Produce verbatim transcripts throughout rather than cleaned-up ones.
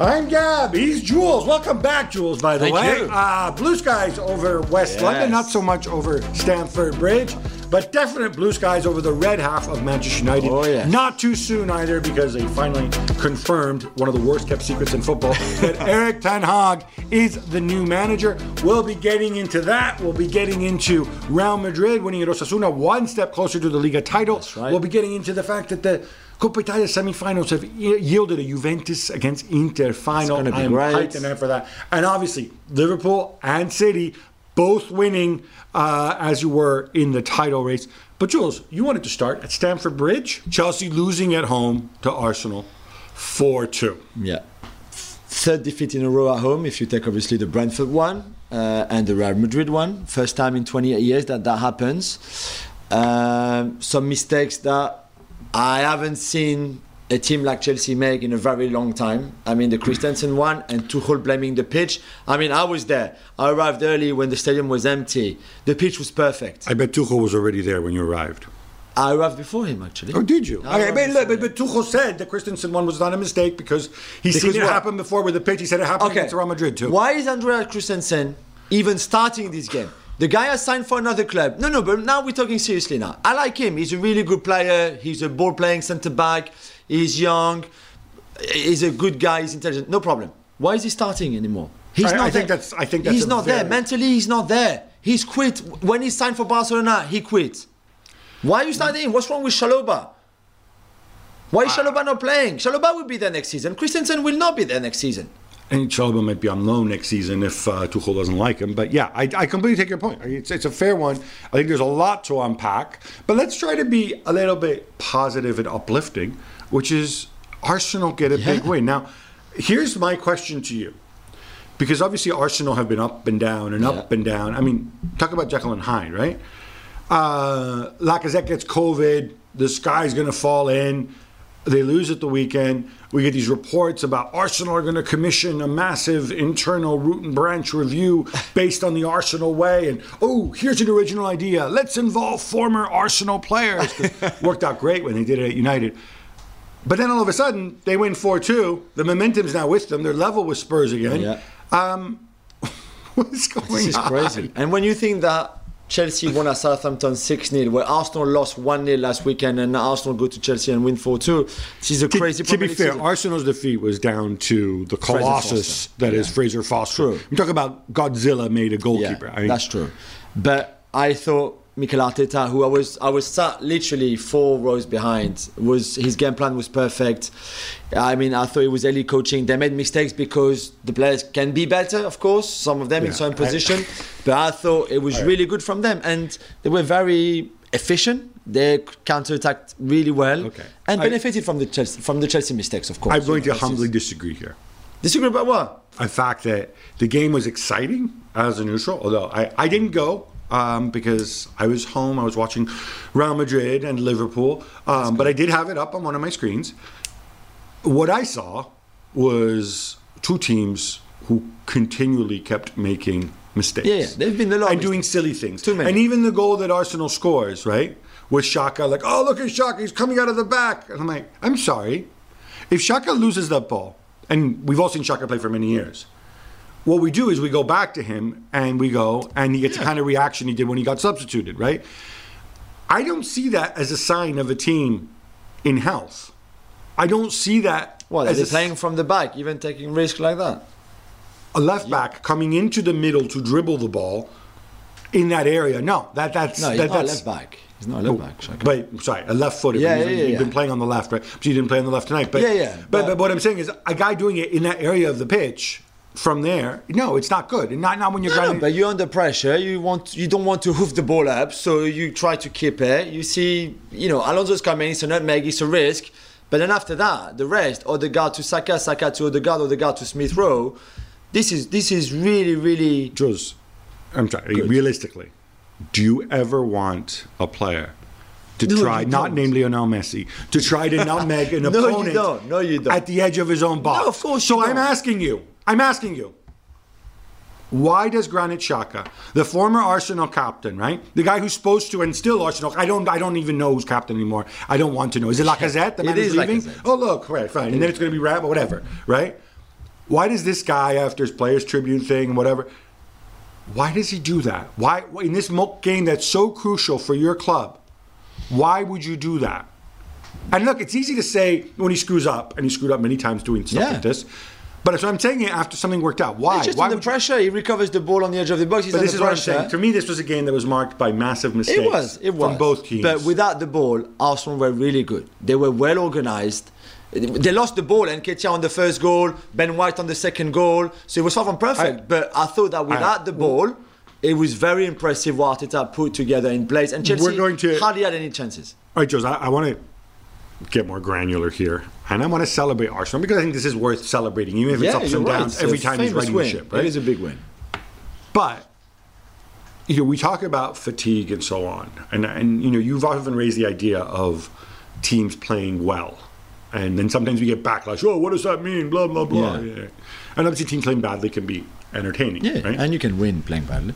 I'm Gab. He's Jules. Welcome back, Jules, by the Thank way. you. Uh, blue skies over West Yes. London, not so much over Stamford Bridge, but definite blue skies over the red half of Manchester United. Oh, yes. Not too soon either, because they finally confirmed one of the worst kept secrets in football, that Erik ten Hag is the new manager. We'll be getting into that. We'll be getting into Real Madrid winning at Osasuna, one step closer to the Liga title. That's right. We'll be getting into the fact that the Coppa Italia semi-finals have yielded a Juventus against Inter final. It's gonna be I'm great. hyped and hyped for that. And obviously, Liverpool and City both winning uh, as you were in the title race. But Jules, you wanted to start at Stamford Bridge. Chelsea losing at home to Arsenal four two. Yeah. Third defeat in a row at home, if you take obviously the Brentford one uh, and the Real Madrid one. First time in twenty-eight years that that happens. Um, some mistakes that I haven't seen a team like Chelsea make in a very long time. I mean, the Christensen one and Tuchel blaming the pitch. I mean, I was there. I arrived early when the stadium was empty. The pitch was perfect. I bet Tuchel was already there when you arrived. I arrived before him, actually. Oh, did you? I Okay, but, arrived but, before but Tuchel said the Christensen one was not a mistake because he's Because seen it what? happen before with the pitch. He said it happened against Real Madrid too. Why is Andrea Christensen even starting this game? The guy has signed for another club. No, no, but now we're talking seriously now. I like him. He's a really good player. He's a ball-playing centre-back. He's young. He's a good guy. He's intelligent. No problem. Why is he starting anymore? He's I- not I think there. that's- I think that's he's a not there. very- Mentally, he's not there. He's quit. When he signed for Barcelona, he quit. Why are you starting him? What's wrong with Chalobah? Why is Chalobah not playing? Chalobah will be there next season. Christensen will not be there next season. And Chalobah might be on loan next season if uh, Tuchel doesn't like him. But yeah, I, I completely take your point. It's, it's a fair one. I think there's a lot to unpack. But let's try to be a little bit positive and uplifting, which is Arsenal get a Yeah. big win. Now, here's my question to you. Because obviously Arsenal have been up and down and up Yeah. and down. I mean, talk about Jekyll and Hyde, right? Uh, Lacazette gets COVID. The sky's going to fall in. They lose at the weekend. We get these reports about Arsenal are going to commission a massive internal root and branch review based on the Arsenal way. And, oh, here's an original idea. Let's involve former Arsenal players. Worked out great when they did it at United. But then all of a sudden, they win four two. The momentum's now with them. They're level with Spurs again. Yeah. Um, what's going This is on? crazy. And when you think that Chelsea won at Southampton six nil, where Arsenal lost one nil last weekend, and now Arsenal go to Chelsea and win four two, this is a To, crazy to be Premier fair, League Arsenal's defeat was down to the colossus Foster. that is Yeah. Fraser Foster. True. You talk about Godzilla made a goalkeeper. Yeah, I mean, that's true. But I thought Mikel Arteta, who I was I was sat literally four rows behind, was his game plan was perfect. I mean, I thought it was elite coaching. They made mistakes because the players can be better, of course, some of them in Yeah, certain I- position. But I thought it was really good from them, and they were very efficient. They counter-attacked really well, Okay. and I- benefited from the Chelsea, from the Chelsea mistakes, of course. I'm going to This is- humbly disagree here. disagree about what? The fact that the game was exciting as a neutral, although I, I didn't go um, because I was home. I was watching Real Madrid and Liverpool, um, but I did have it up on one of my screens. What I saw was two teams who continually kept making mistakes. Yeah, yeah, they've been a lot of and doing silly things. Too many. And even the goal that Arsenal scores, right, with Xhaka, like, oh, look at Xhaka, he's coming out of the back. And I'm like, I'm sorry. If Xhaka loses that ball, and we've all seen Xhaka play for many years, what we do is we go back to him and we go, and he gets the kind of reaction he did when he got substituted, right? I don't see that as a sign of a team in health. I don't see that What, as they're a, playing from the back, even taking risks like that? a left back coming into the middle to dribble the ball in that area. No, that that's No, he's that, not a that's left back. He's not a left back. Xhaka. But sorry, a left footer. Yeah, He's, yeah, yeah, he's been yeah. playing on the left, right? But he didn't play on the left tonight. But Yeah, yeah, But, but- but what I'm saying is, a guy doing it in that area of the pitch from there, no, it's not good. And not not when you're No, no, grinding. but you're under pressure. You want, you don't want to hoof the ball up, so you try to keep it. You see, you know, Alonso's coming. It's a nutmeg. It's a risk. But then after that, the rest, Odegaard to Saka, Saka to Odegaard, Odegaard to Smith Rowe. This is this is really, really. Jules, I'm sorry. Good. Realistically, do you ever want a player to No, try, you not don't. name Lionel Messi, to try to nutmeg an No, you opponent don't. No, you don't. at the edge of his own box? No, of course So you I'm don't. asking you. I'm asking you. Why does Granit Xhaka, the former Arsenal captain, right, the guy who's supposed to, and still Arsenal, I don't, I don't even know who's captain anymore. I don't want to know. Is it Lacazette? The It man who's is leaving? Lacazette. Oh, look, right, fine. And then it's going to be Rab, whatever, right? Why does this guy, after his Players Tribune thing and whatever, why does he do that? Why, in this game that's so crucial for your club, why would you do that? And look, it's easy to say when he screws up, and he screwed up many times doing stuff Yeah. like this. But so I'm saying it after something worked out. Why? He's just Why under would you- pressure. He recovers the ball on the edge of the box. He's But under this is what I'm pressure. saying. For me, this was a game that was marked by massive mistakes. It was. It was from both teams. But without the ball, Arsenal were really good. They were well organised. They lost the ball, and Nketiah on the first goal, Ben White on the second goal. So it was far from perfect. I- but I thought that without I- the ball, it was very impressive what Arteta put together in place. And Chelsea We're going to- hardly had any chances. All right, Jose, I, I want to get more granular here, and I want to celebrate Arsenal because I think this is worth celebrating, even if it's ups you're and right. downs It's every a time he's famous riding win. the ship. Right? It is a big win. But you know, we talk about fatigue and so on, and and you know, you've often raised the idea of teams playing well, and then sometimes we get backlash. Oh, what does that mean? Blah blah blah. Yeah. Yeah. And obviously, teams playing badly can be entertaining. Yeah, right? and you can win playing badly.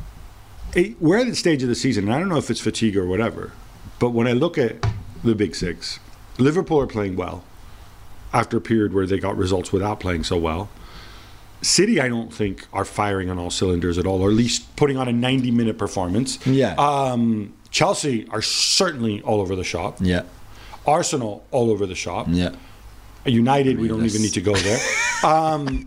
Hey, we're at the stage of the season, and I don't know if it's fatigue or whatever, but when I look at the big six, Liverpool are playing well after a period where they got results without playing so well. City, I don't think, are firing on all cylinders at all, or at least putting on a ninety-minute performance. Yeah. Um, Chelsea are certainly all over the shop. Yeah. Arsenal, all over the shop. Yeah. United, we don't that's- even need to go there. Um,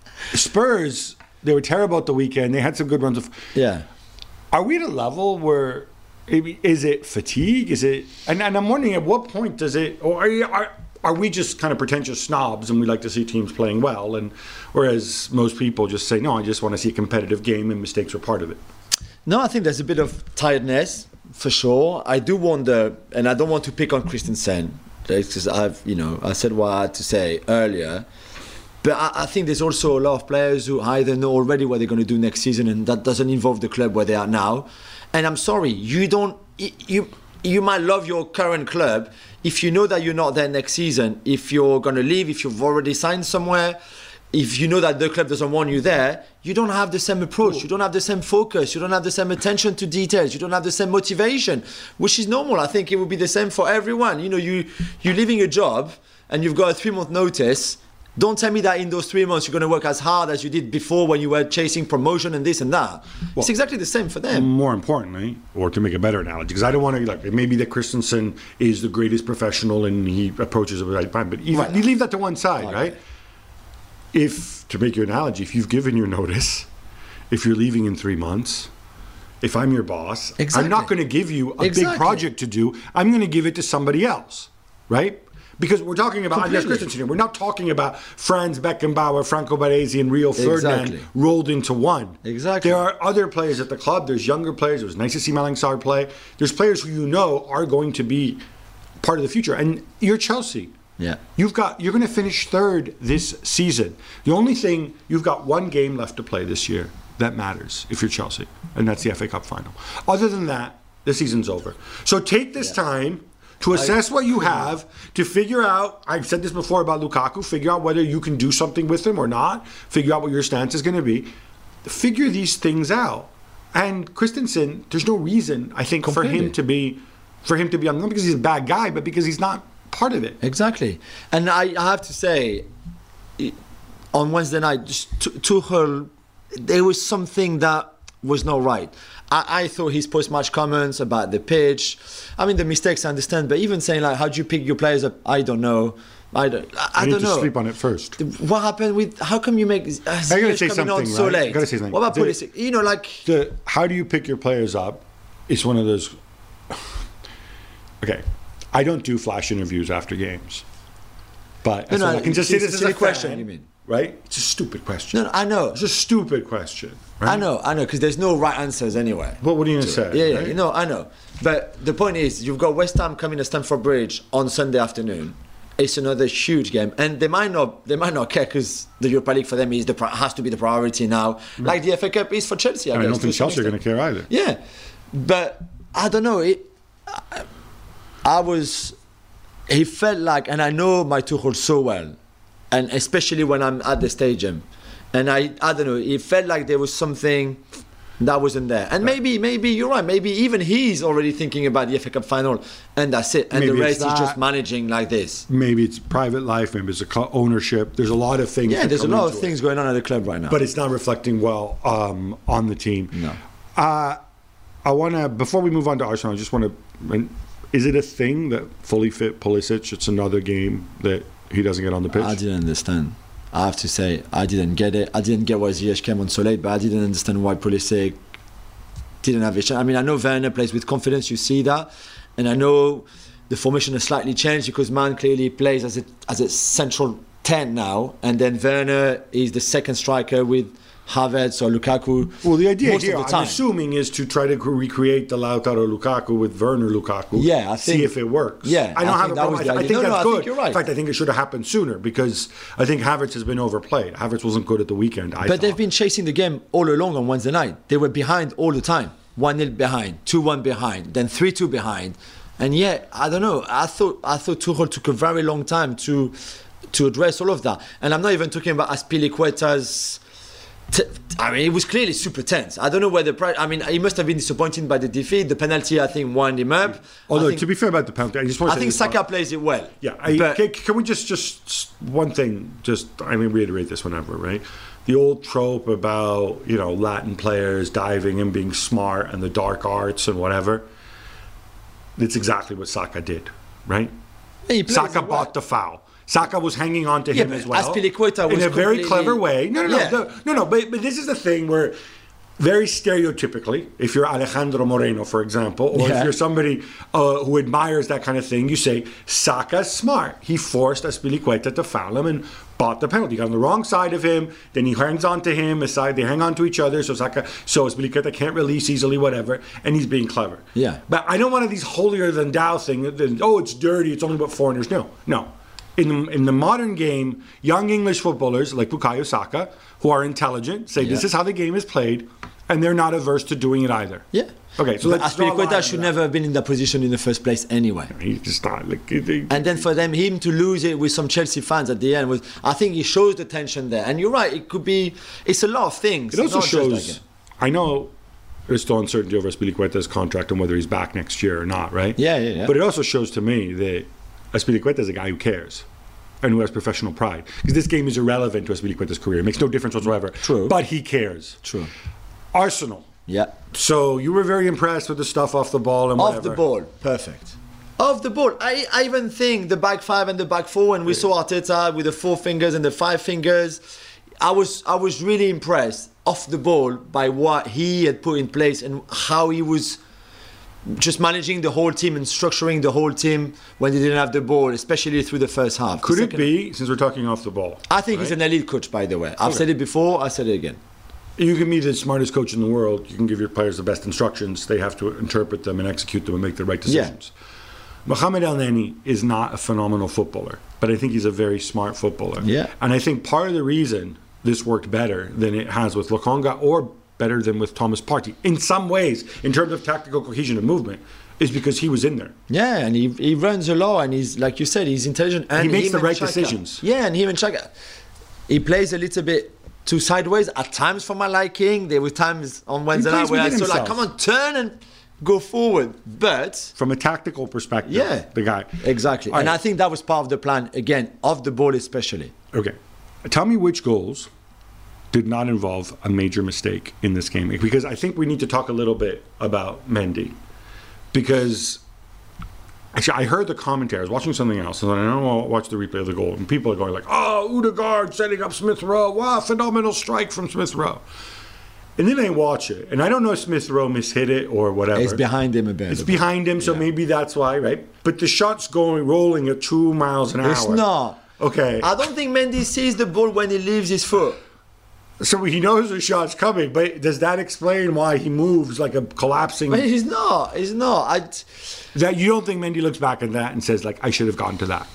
Spurs, they were terrible at the weekend. They had some good runs of. Yeah. Are we at a level where is it fatigue? Is it? And, and I'm wondering at what point does it? Or are, you, are are we just kind of pretentious snobs and we like to see teams playing well? And whereas most people just say, no, I just want to see a competitive game and mistakes are part of it. No, I think there's a bit of tiredness for sure. I do wonder, and I don't want to pick on Christensen because I've, you know, I said what I had to say earlier. But I, I think there's also a lot of players who either know already what they're going to do next season, and that doesn't involve the club where they are now. And I'm sorry, you don't, you you might love your current club if you know that you're not there next season. If you're going to leave, if you've already signed somewhere, if you know that the club doesn't want you there, you don't have the same approach, you don't have the same focus, you don't have the same attention to details, you don't have the same motivation, which is normal. I think it would be the same for everyone. You know, you, you're leaving a job and you've got a three-month notice. Don't tell me that in those three months you're going to work as hard as you did before when you were chasing promotion and this and that. Well, it's exactly the same for them. More importantly, or to make a better analogy, because I don't want to, like, it may be that Christensen is the greatest professional and he approaches it with the right time, but even, Right. you leave that to one side, Okay. right? If, to make your analogy, if you've given your notice, if you're leaving in three months, if I'm your boss, Exactly. I'm not going to give you a Exactly. big project to do. I'm going to give it to somebody else, right? Because we're talking about Andreas Completely. Christensen here. We're not talking about Franz Beckenbauer, Franco Baresi, and Rio Ferdinand Exactly. rolled into one. Exactly. There are other players at the club. There's younger players. It was nice to see Malang Sarr play. There's players who you know are going to be part of the future. And you're Chelsea. Yeah. You've got you're going to finish third this season. The only thing, you've got one game left to play this year that matters if you're Chelsea, and that's the F A Cup final. Other than that, the season's over. So take this time to assess what you have, to figure out, I've said this before about Lukaku, figure out whether you can do something with him or not, figure out what your stance is going to be. Figure these things out. And Christensen, there's no reason, I think, for Completely. him to be for him to be on, not because he's a bad guy, but because he's not part of it. Exactly. And I, I have to say, i- on Wednesday night, just Tu- Tuchel, there was something that was not right. I, I thought his post-match comments about the pitch, I mean, the mistakes I understand, but even saying, like, how do you pick your players up? I don't know. I don't, I, I I need don't to know. sleep on it first. What happened with, how come you make uh, I gotta Ziyech say coming on something, so right? late? I gotta say something. What about The- Pulisic? You know, like, The how do you pick your players up is one of those. Okay, I don't do flash interviews after games, but No, so no, I can just it's say a this as silly a question, fan, you mean? right? It's a stupid question. no, no, I know. It's a stupid question. Right? I know, I know, because there's no right answers anyway. But what are you gonna say? Yeah, yeah, right? you know, I know. But the point is, you've got West Ham coming to Stamford Bridge on Sunday afternoon. It's another huge game, and they might not, they might not care because the Europa League for them is the pri- has to be the priority now, like the F A Cup is for Chelsea. I, I guess, don't to think some Chelsea are going to extent. care either. Yeah, but I don't know. It, I, I was, he felt like, and I know my Tuchel so well, and especially when I'm at the stadium, and I, I don't know, it felt like there was something That wasn't there. And maybe, maybe you're right. Maybe even he's already thinking about the F A Cup final, and that's it. And Maybe the it's rest is just that. managing like this. Maybe it's private life, maybe it's a co- ownership. There's a lot of things. Yeah, that there's a come lot of into it. things going on at the club right now. But it's not reflecting well um, on the team. No. Uh, I want to, before we move on to Arsenal, I just want to, is it a thing that fully fit Pulisic, it's another game that he doesn't get on the pitch? I didn't understand. I have to say, I didn't get it. I didn't get why Ziyech came on so late, but I didn't understand why Pulisic didn't have a chance. I mean, I know Werner plays with confidence, you see that. And I know the formation has slightly changed because Man clearly plays as a, as a central ten now. And then Werner is the second striker with Havertz or Lukaku. Well, the idea most here, of the I'm time. assuming, is to try to recreate the Lautaro Lukaku with Werner Lukaku. Yeah, I see think- if it works. yeah, I don't I have think a that problem. was I, the th- I idea. think No, no, that's I good. think you're right. In fact, I think it should have happened sooner because I think Havertz has been overplayed. Havertz wasn't good at the weekend. I But thought. they've been chasing the game all along on Wednesday night. They were behind all the time. one nil behind, two one behind, then three two behind. And yet, I don't know, I thought I thought Tuchel took a very long time to to address all of that. And I'm not even talking about Azpilicueta's... T- I mean, it was clearly super tense. I don't know whether... Pri- I mean, he must have been disappointed by the defeat. The penalty, I think, wound him up. Although, I think, to be fair about the penalty, I just want to I say think this Saka part. plays it well. Yeah, I, but, can, can we just just one thing? Just I mean, reiterate this whenever, right? The old trope about you know Latin players diving and being smart and the dark arts and whatever. It's exactly what Saka did, right? he plays Saka it well. bought the foul. Saka was hanging on to Yeah, him but as well. Azpilicueta in was a very completely- clever way. No, no, no, Yeah. no, no, no. But, but this is the thing where, very stereotypically, if you're Alejandro Moreno, for example, or Yeah. if you're somebody uh, who admires that kind of thing, you say Saka's smart. He forced Azpilicueta to foul him and bought the penalty. He got on the wrong side of him. Then he hangs on to him. Aside, they hang on to each other. So Saka, so Azpilicueta can't release easily, whatever. And he's being clever. Yeah. But I don't want these holier than thou thing. That, that, oh, it's dirty. It's only about foreigners. No, no. In the, in the modern game, young English footballers like Bukayo Saka, who are intelligent, say this Yeah. is how the game is played, and they're not averse to doing it either. Yeah. Okay, so But let's draw a line Azpilicueta on should that. never have been in that position in the first place anyway. He's just not like. They, And then for them, him to lose it with some Chelsea fans at the end was, I think he shows the tension there. And you're right, it could be, it's a lot of things. it also not just shows. like I know there's still uncertainty over Azpilicueta's contract and whether he's back next year or not, right? Yeah, yeah, yeah. But it also shows to me that Azpilicueta is a guy who cares and who has professional pride. Because this game is irrelevant to Azpilicueta's career. It makes no difference whatsoever. True. But he cares. True. Arsenal. Yeah. So you were very impressed with the stuff off the ball and whatever. Off the ball, perfect. Off the ball. I, I even think the back five and the back four, and we saw Arteta with the four fingers and the five fingers. I was I was really impressed off the ball by what he had put in place and how he was just managing the whole team and structuring the whole team when they didn't have the ball, especially through the first half. The Could it second- be, since we're talking off the ball, I think he's right? an elite coach, by the way. I've Okay. said it before, I said it again. You can be the smartest coach in the world. You can give your players the best instructions. They have to interpret them and execute them and make the right decisions. Mohamed El Neni is not a phenomenal footballer, but I think he's a very smart footballer. Yeah. And I think part of the reason this worked better than it has with Lokonga or better than with Thomas Partey, in some ways, in terms of tactical cohesion and movement, is because he was in there. Yeah, and he, he runs a lot, and he's, like you said, he's intelligent. And He makes him the and right Xhaka- decisions. Yeah, and him and Xhaka, he plays a little bit too sideways at times for my liking. There were times on Wednesday plays night where I within saw like, himself. come on, turn and go forward. But From a tactical perspective, yeah, the guy. exactly. All And right. I think that was part of the plan. Again, off the ball especially. Okay. Tell me which goals did not involve a major mistake in this game. Because I think we need to talk a little bit about Mendy. Because actually, I heard the commentary. I was watching something else, and then I know I'll watch the replay of the goal. And people are going like, oh, Odegaard setting up Smith Rowe. Wow, phenomenal strike from Smith Rowe. And then I watch it, and I don't know if Smith Rowe mishit it or whatever. It's behind him a bit. It's behind him, so Yeah. maybe that's why, right? But the shot's going, rolling at two miles an hour. It's not. Okay. I don't think Mendy sees the ball when he leaves his foot. So he knows the shot's coming, but does that explain why he moves like a collapsing? But he's not. He's not. I, That you don't think Mendy looks back at that and says like, I should have gone to that?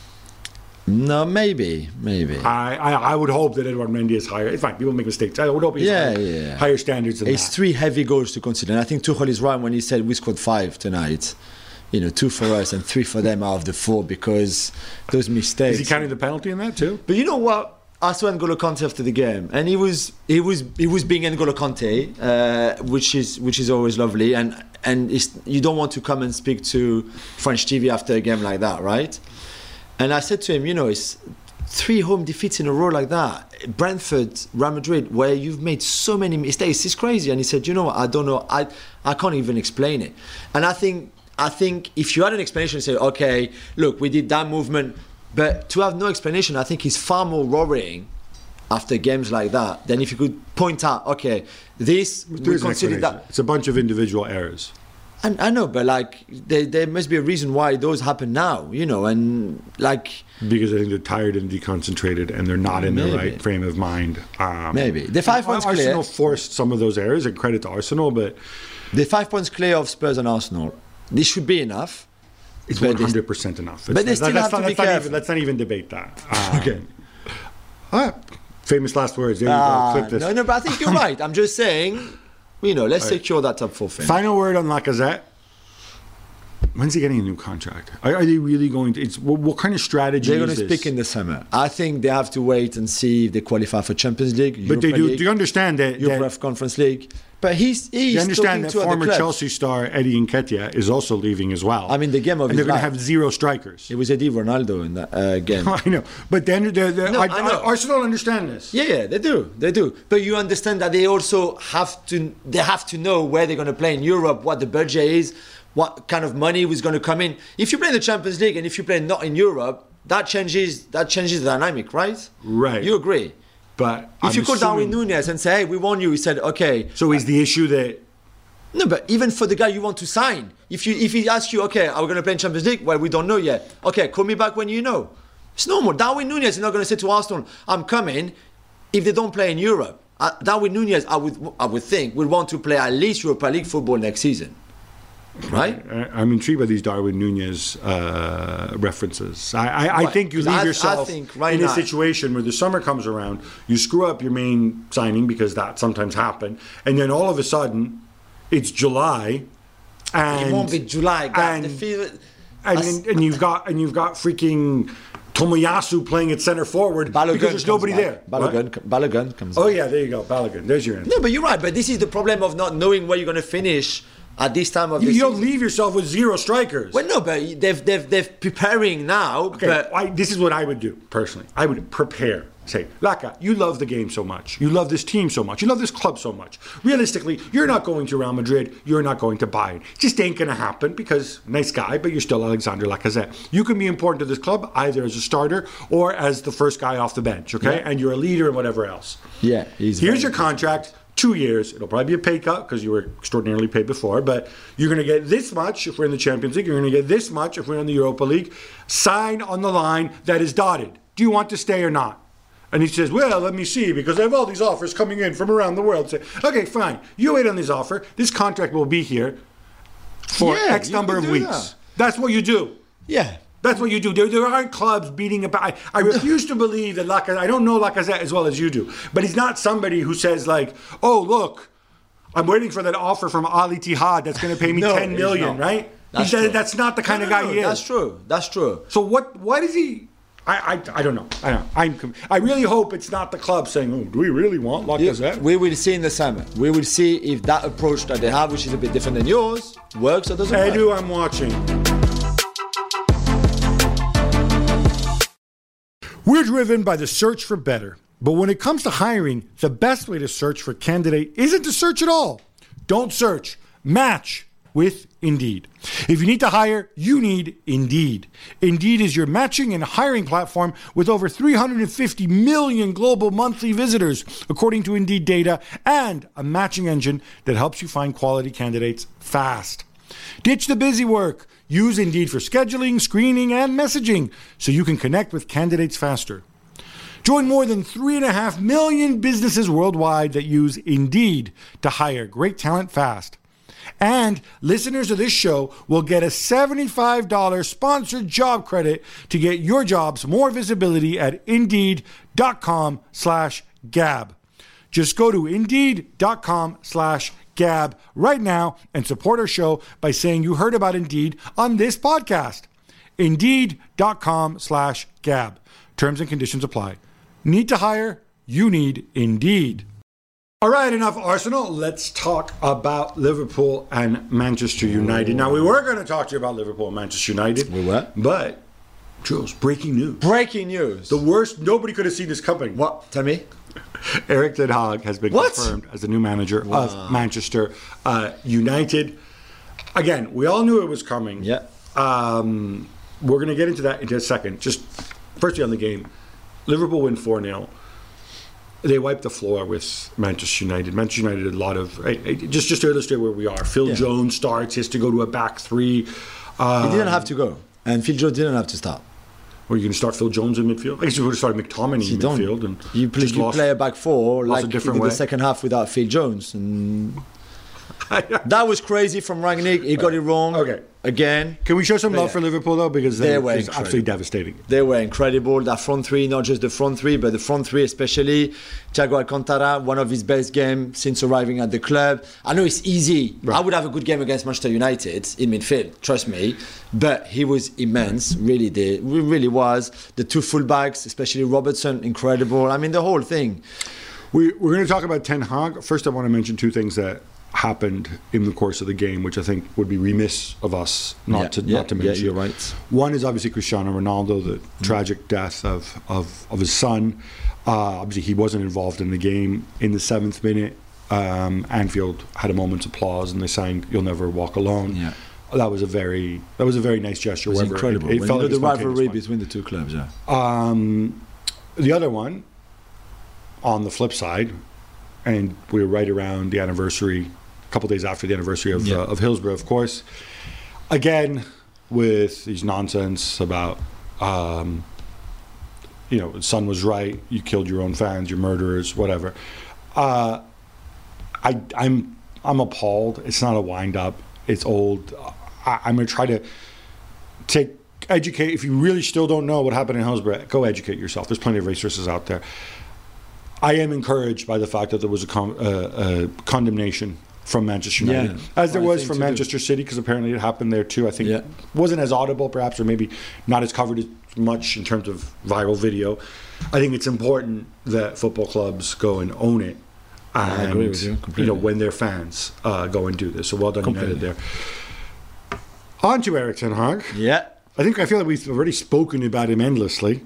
no, maybe. Maybe. I, I, I would hope that Edouard Mendy is higher. It's fine, people make mistakes. I would hope he's Yeah, higher, yeah. higher standards than It's that. three heavy goals to consider. And I think Tuchel is right when he said we scored five tonight. You know, two for us and three for them out of the four because those mistakes. Is he counting the penalty in that too? But you know what? I saw N'Golo Kante after the game, and he was he was he was being N'Golo Kante, uh, which is which is always lovely, and and it's, you don't want to come and speak to French T V after a game like that, right? And I said to him, you know, it's three home defeats in a row like that, Brentford, Real Madrid, where you've made so many mistakes, it's crazy. And he said, you know what, I don't know, I I can't even explain it. And I think I think if you had an explanation, say, okay, look, we did that movement. But to have no explanation, I think is far more worrying after games like that than if you could point out, okay, this, we consider that. It's a bunch of individual errors. And I know, but like, there, there must be a reason why those happen now, you know, and like. Because I think they're tired and deconcentrated and they're not in maybe. their right frame of mind. Um, maybe. The five points clear. Arsenal forced some of those errors, and credit to Arsenal, but. The five points clear of Spurs and Arsenal, this should be enough. It's one hundred percent enough. It's but they not, still have not, to be not careful. Even, let's not even debate that. Um, okay. Ah, famous last words. There you uh, go. Clip this. No, no, but I think you're right. I'm just saying, you know, let's right. secure that top four thing. Final word on Lacazette. When's he getting a new contract? Are, are they really going to? It's what, what kind of strategy? They're going is to this? speak in the summer. I think they have to wait and see if they qualify for Champions League. But Europa they do. League, Do you understand that? Europa that Conference League. But he's he's you understand talking that to former other clubs. Chelsea star Eddie Nketiah is also leaving as well. I mean, the game of and his they're going to life. have zero strikers. It was Eddie Ronaldo in that uh, game. I know, but then the, the, No, I, I know. Arsenal understand this. Yeah, yeah, they do, they do. But you understand that they also have to, they have to know where they're going to play in Europe, what the budget is, what kind of money was going to come in. If you play in the Champions League and if you play not in Europe, that changes, that changes the dynamic, right? Right. You agree? But if I'm you call assuming, Darwin Núñez and say, "Hey, we want you," he said, "Okay." So is the issue that? No, but even for the guy you want to sign, if you if he asks you, okay, are we going to play in Champions League? Well, we don't know yet. Okay, call me back when you know. It's normal. Darwin Núñez is not going to say to Arsenal, I'm coming, if they don't play in Europe. Uh, Darwin Núñez, I would I would think, would want to play at least Europa League football next season. Right? I, I'm intrigued by these Darwin Núñez uh, references. I, I, I Right. think you leave I- I yourself think right in a now- situation where the summer comes around, you screw up your main signing because that sometimes happens, and then all of a sudden, it's July, and It won't be July. God, and, the feel, and, I- and, and you've got and you've got freaking Tomoyasu playing at center forward Balogun because there's comes nobody back. there. Balogun, What? Balogun comes Oh back. yeah, there you go, Balogun. There's your answer. No, but you're right. But this is the problem of not knowing where you're going to finish at this time of You, the you don't season. leave yourself with zero strikers. Well, no, but they've they've they're preparing now. Okay, but I, this is what I would do personally. I would prepare. Say, Laka, you love the game so much. You love this team so much. You love this club so much. Realistically, you're not going to Real Madrid. You're not going to Bayern. It just ain't going to happen because nice guy, but you're still Alexander Lacazette. You can be important to this club either as a starter or as the first guy off the bench, okay? Yeah. And you're a leader and whatever else. yeah, he's Here's very- your contract. Two years. It'll probably be a pay cut because you were extraordinarily paid before, but you're going to get this much if we're in the Champions League. You're going to get this much if we're in the Europa League. Sign on the line that is dotted. Do you want to stay or not? And he says, well, let me see, because I have all these offers coming in from around the world. Say, okay, fine. You wait on this offer. This contract will be here for Yeah, X you number can of do weeks. that. That's what you do. Yeah. That's what you do. There, there aren't clubs beating about. I, I refuse to believe that Lacazette. I don't know Lacazette as well as you do, but he's not somebody who says like, "Oh, look, I'm waiting for that offer from Al Ittihad that's going to pay me No, ten million." he's not. Right? That's he said true. that's not the kind No, of no, guy no, he is. That's true. That's true. So what? Why does he? I, I, I don't know. I don't know. I'm. com- I really hope it's not the club saying, "Oh, do we really want Lacazette?" We will see in the summer. We will see if that approach that they have, which is a bit different than yours, works or doesn't work. Edu, I'm watching. We're driven by the search for better. But when it comes to hiring, the best way to search for a candidate isn't to search at all. Don't search. Match with Indeed. If you need to hire, you need Indeed. Indeed is your matching and hiring platform with over three hundred fifty million global monthly visitors, according to Indeed data, and a matching engine that helps you find quality candidates fast. Ditch the busy work. Use Indeed for scheduling, screening, and messaging so you can connect with candidates faster. Join more than three and a half million businesses worldwide that use Indeed to hire great talent fast. And listeners of this show will get a seventy-five dollars sponsored job credit to get your jobs more visibility at Indeed.com slash Gab. Just go to Indeed.com slash Gab right now and support our show by saying you heard about Indeed on this podcast. Indeed.com slash Gab. Terms and conditions apply. Need to hire? You need Indeed. All right, enough Arsenal. Let's talk about Liverpool and Manchester United. Now, we were going to talk to you about Liverpool and Manchester United. We were. But, Jules, breaking news. Breaking news. The worst, nobody could have seen this coming. What? Tell me. Eric Ten Hag has been What? confirmed as the new manager Wow. of Manchester uh, United. Again, we all knew it was coming. Yeah. Um, we're going to get into that in a second. Just firstly on the game, Liverpool win four nil. They wiped the floor with Manchester United. Manchester United did a lot of hey, hey, just just to illustrate where we are. Phil Yeah. Jones starts. He has to go to a back three. Um, He didn't have to go, and Phil Jones didn't have to start. Were you going to start Phil Jones in midfield? I guess you would have started McTominay You in don't. midfield and You play, just you lost- play a back four lost a like different in way. the second half without Phil Jones, and that was crazy from Rangnick. He got it wrong. Okay. Again. Can we show some love Yeah. for Liverpool though, because They they were it's incredible. absolutely devastating. They were incredible. That front three, not just the front three, but the front three especially. Thiago Alcantara, one of his best games since arriving at the club. I know it's easy. Right. I would have a good game against Manchester United in midfield, trust me. But he was immense, really did. Really was. The two fullbacks, especially Robertson, incredible. I mean, the whole thing. We, we're going to talk about Ten Hag. First, I want to mention two things that happened in the course of the game, which I think would be remiss of us not Yeah, to yeah, not to yeah, mention. you're right. One is obviously Cristiano Ronaldo, the tragic death of, of, of his son. Uh, obviously, he wasn't involved in the game. In the seventh minute, um, Anfield had a moment's applause, and they sang "You'll Never Walk Alone." Yeah. That was a very that was a very nice gesture. It was however, incredible. It, it When felt you like know a the spontaneous rivalry one. between the two clubs, yeah. Um, the other one, on the flip side, and we were right around the anniversary, a couple days after the anniversary of, Yeah. uh, of Hillsborough, of course. Again, with these nonsense about, um, you know, son was right, you killed your own fans, you're murderers, whatever. Uh, I, I'm I'm appalled. It's not a wind up. It's old. I, I'm going to try to take educate. If you really still don't know what happened in Hillsborough, go educate yourself. There's plenty of resources out there. I am encouraged by the fact that there was a, con- uh, a condemnation from Manchester United, Yeah, as there right was thing from to do. Manchester City, because apparently it happened there too. I think Yeah. it wasn't as audible, perhaps, or maybe not as covered as much in terms of viral video. I think it's important that football clubs go and own it. And, I agree with you completely. know, when their fans uh, go and do this. So well done, Completely. United there. On to Eric Ten Hag. Yeah. I think I feel like we've already spoken about him endlessly.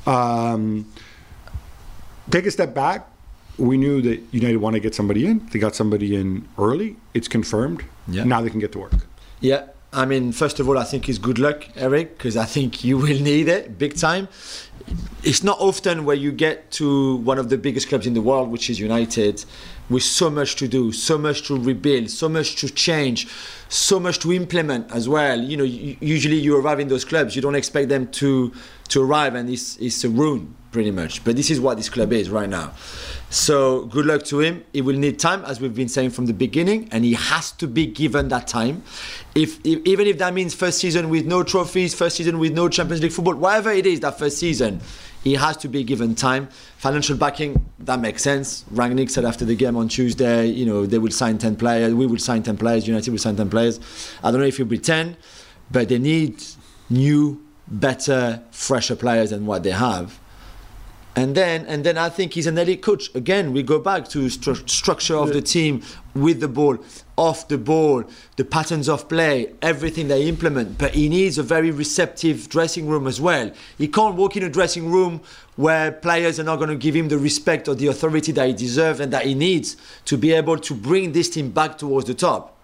Um, take a step back. We knew that United want to get somebody in. They got somebody in early. It's confirmed. Yeah. Now they can get to work. Yeah, I mean, first of all, I think it's good luck, Eric, because I think you will need it big time. It's not often where you get to one of the biggest clubs in the world, which is United, with so much to do, so much to rebuild, so much to change, so much to implement as well. You know, u- usually you arrive in those clubs, you don't expect them to to arrive, and it's it's a ruin pretty much. But this is what this club is right now. So good luck to him. He will need time, as we've been saying from the beginning, and he has to be given that time. If, if even if that means first season with no trophies, first season with no Champions League football, whatever it is, that first season, he has to be given time. Financial backing, that makes sense. Rangnick said after the game on Tuesday, you know, they will sign ten players. We will sign ten players. United will sign ten players. I don't know if it'll be ten, but they need new, better, fresher players than what they have. And then, and then I think he's an elite coach. Again, we go back to stru- structure of the team, with the ball, off the ball, the patterns of play, everything they implement. But he needs a very receptive dressing room as well. He can't walk in a dressing room where players are not going to give him the respect or the authority that he deserves and that he needs to be able to bring this team back towards the top.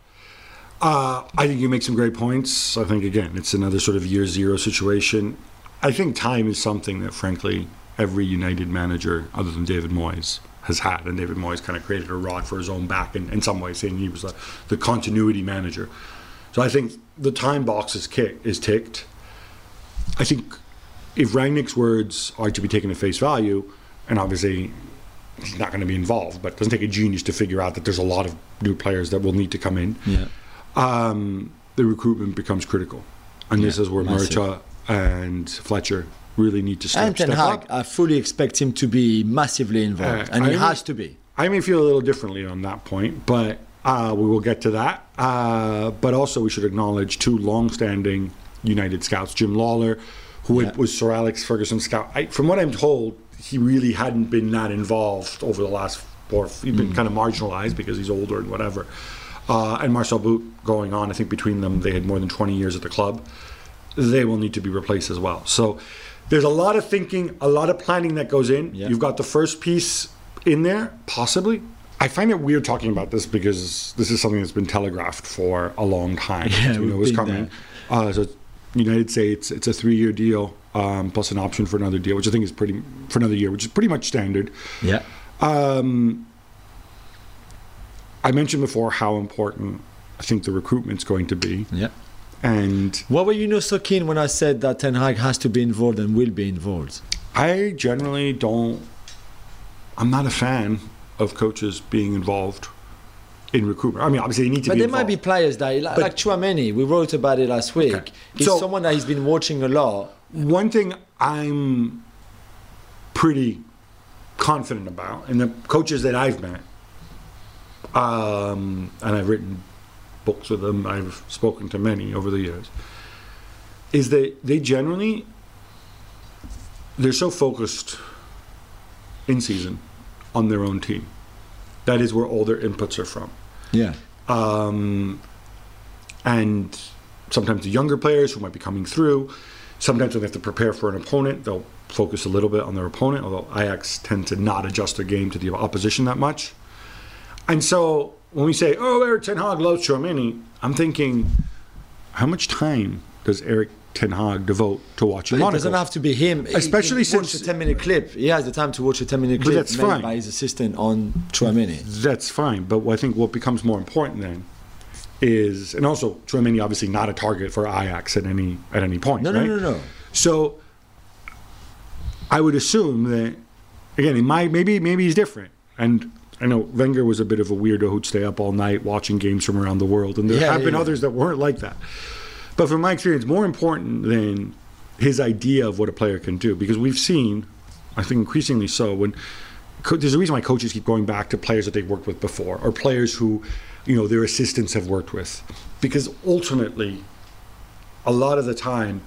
Uh, I think you make some great points. I think, again, it's another sort of year zero situation. I think time is something that, frankly, every United manager, other than David Moyes, has had. And David Moyes kind of created a rod for his own back in, in some ways, saying he was the, the continuity manager. So I think the time box is, kick, is ticked. I think if Rangnick's words are to be taken at face value, and obviously he's not going to be involved, but it doesn't take a genius to figure out that there's a lot of new players that will need to come in. Yeah. Um, the recruitment becomes critical. And this Yeah, is where massive. Murta and Fletcher really need to step, And Ten step Hag, up. I fully expect him to be massively involved, Uh, and he I has mean- to be. I may feel a little differently on that point, but uh, we will get to that. Uh, but also we should acknowledge two long-standing United scouts, Jim Lawler, who Yeah. was Sir Alex Ferguson's scout. I, from what I'm told, he Yeah. was Sir Alex Ferguson scout. I, from what I'm told, he really hadn't been that involved over the last four. He'd been Mm. kind of marginalized because he's older and whatever. Uh, and Marcel Boot going on, I think between them, they had more than twenty years at the club. They will need to be replaced as well. So there's a lot of thinking, a lot of planning that goes in. Yeah. You've got the first piece in there, possibly. I find it weird talking about this because this is something that's been telegraphed for a long time. Yeah, we know we've it's been coming. Uh, so United States, it's a three-year deal um, plus an option for another deal, which I think is pretty for another year, which is pretty much standard. Yeah. Um, I mentioned before how important I think the recruitment's going to be, Yeah. and What were you not so keen when I said that Ten Hag has to be involved and will be involved? I generally don't. I'm not a fan of coaches being involved in recruitment. I mean, obviously they need to But be there involved. might be players that, like, But- like Chouameni, we wrote about it last week. Okay. He's So- someone that he's been watching a lot. One thing I'm pretty confident about, and the coaches that I've met, um, and I've written books with them, I've spoken to many over the years, is that they generally, they're so focused in season on their own team. That is where all their inputs are from. Yeah. Um, and sometimes the younger players who might be coming through, sometimes when they have to prepare for an opponent, they'll focus a little bit on their opponent, although Ajax tend to not adjust their game to the opposition that much. And so when we say, oh, Eric Ten Hag loves Chouameni, I'm thinking, how much time does Eric Ten Hag devote to watching But it Monaco? doesn't have to be him. He- Especially he since- watch a ten-minute clip. He has the time to watch a ten-minute But clip that's made fine. by his assistant on Chouameni. That's fine, but I think what becomes more important then is, and also Chouameni obviously not a target for Ajax at any at any point. No, no, right? no, no. So I would assume that again, he might maybe maybe he's different. And I know Wenger was a bit of a weirdo who'd stay up all night watching games from around the world, and there Yeah, have yeah, been yeah. others that weren't like that. But from my experience, more important than his idea of what a player can do, because we've seen, I think increasingly so, when co- there's a reason why coaches keep going back to players that they've worked with before, or players who, you know, their assistants have worked with, because ultimately, a lot of the time,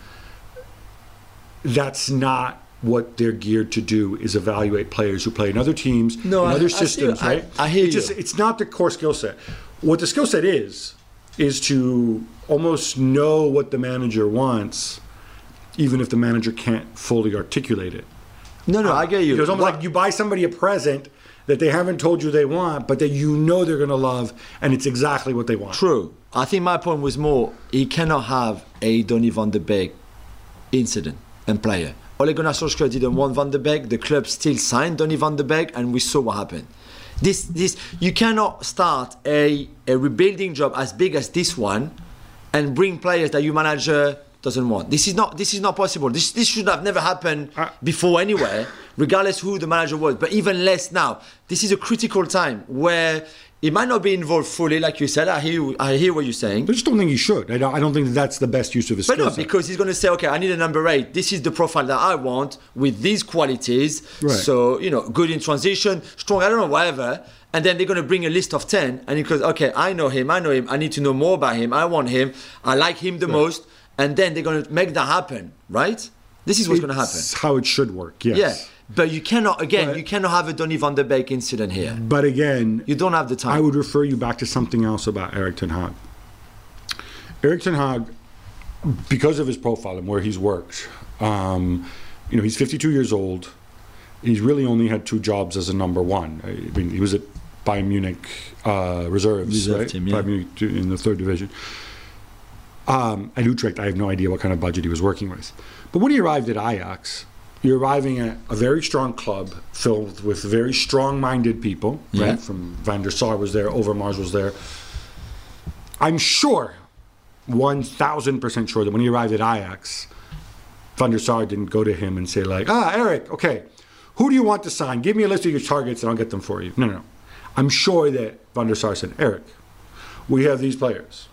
that's not what they're geared to do, is evaluate players who play in other teams, No, in I- other I see- systems, I- right? I hear it's you. Just, it's not the core skill set. What the skill set is, is to almost know what the manager wants, even if the manager can't fully articulate it. No, no, I get you. It's almost What- like you buy somebody a present that they haven't told you they want, but that you know they're going to love, and it's exactly what they want. True. I think my point was more, he cannot have a Donny van de Beek incident and player. Ole Gunnar Solskjaer didn't want Van de Beek. The club still signed Donny van de Beek, and we saw what happened. This, this, you cannot start a, a rebuilding job as big as this one and bring players that your manager doesn't want. This is not, this is not possible. This, this should have never happened Uh, before anyway, regardless who the manager was, but even less now. This is a critical time where he might not be involved fully, like you said. I hear, I hear what you're saying. I just don't think he should. I don't, I don't think that that's the best use of his But skill no, set. because he's going to say, okay, I need a number eight. This is the profile that I want with these qualities. Right. So, you know, good in transition, strong, I don't know, whatever. And then they're going to bring a list of ten. And he goes, okay, I know him, I know him. I need to know more about him. I want him. I like him the most. And then they're going to make that happen, right? This is what's going to happen. It's how it should work, yes. Yeah. But you cannot, again, But- you cannot have a Donny van de Beek incident here. But again, You don't have the time. I would refer you back to something else about Eric Ten Hag. Eric Ten Hag, because of his profile and where he's worked, um, you know, he's fifty-two years old. He's really only had two jobs as a number one. I mean, he was at Bayern Munich uh, reserves, Reserve right? team, yeah. Bayern Munich in the third division. Um, at Utrecht, I have no idea what kind of budget he was working with. But when he arrived at Ajax, you're arriving at a very strong club filled with very strong-minded people, Yeah. right? From Van der Sar was there, Overmars was there. I'm sure, one thousand percent sure that when he arrived at Ajax, Van der Sar didn't go to him and say like, ah, Eric, okay, who do you want to sign? Give me a list of your targets and I'll get them for you. No, no, no. I'm sure that Van der Sar said, Eric, we have these players.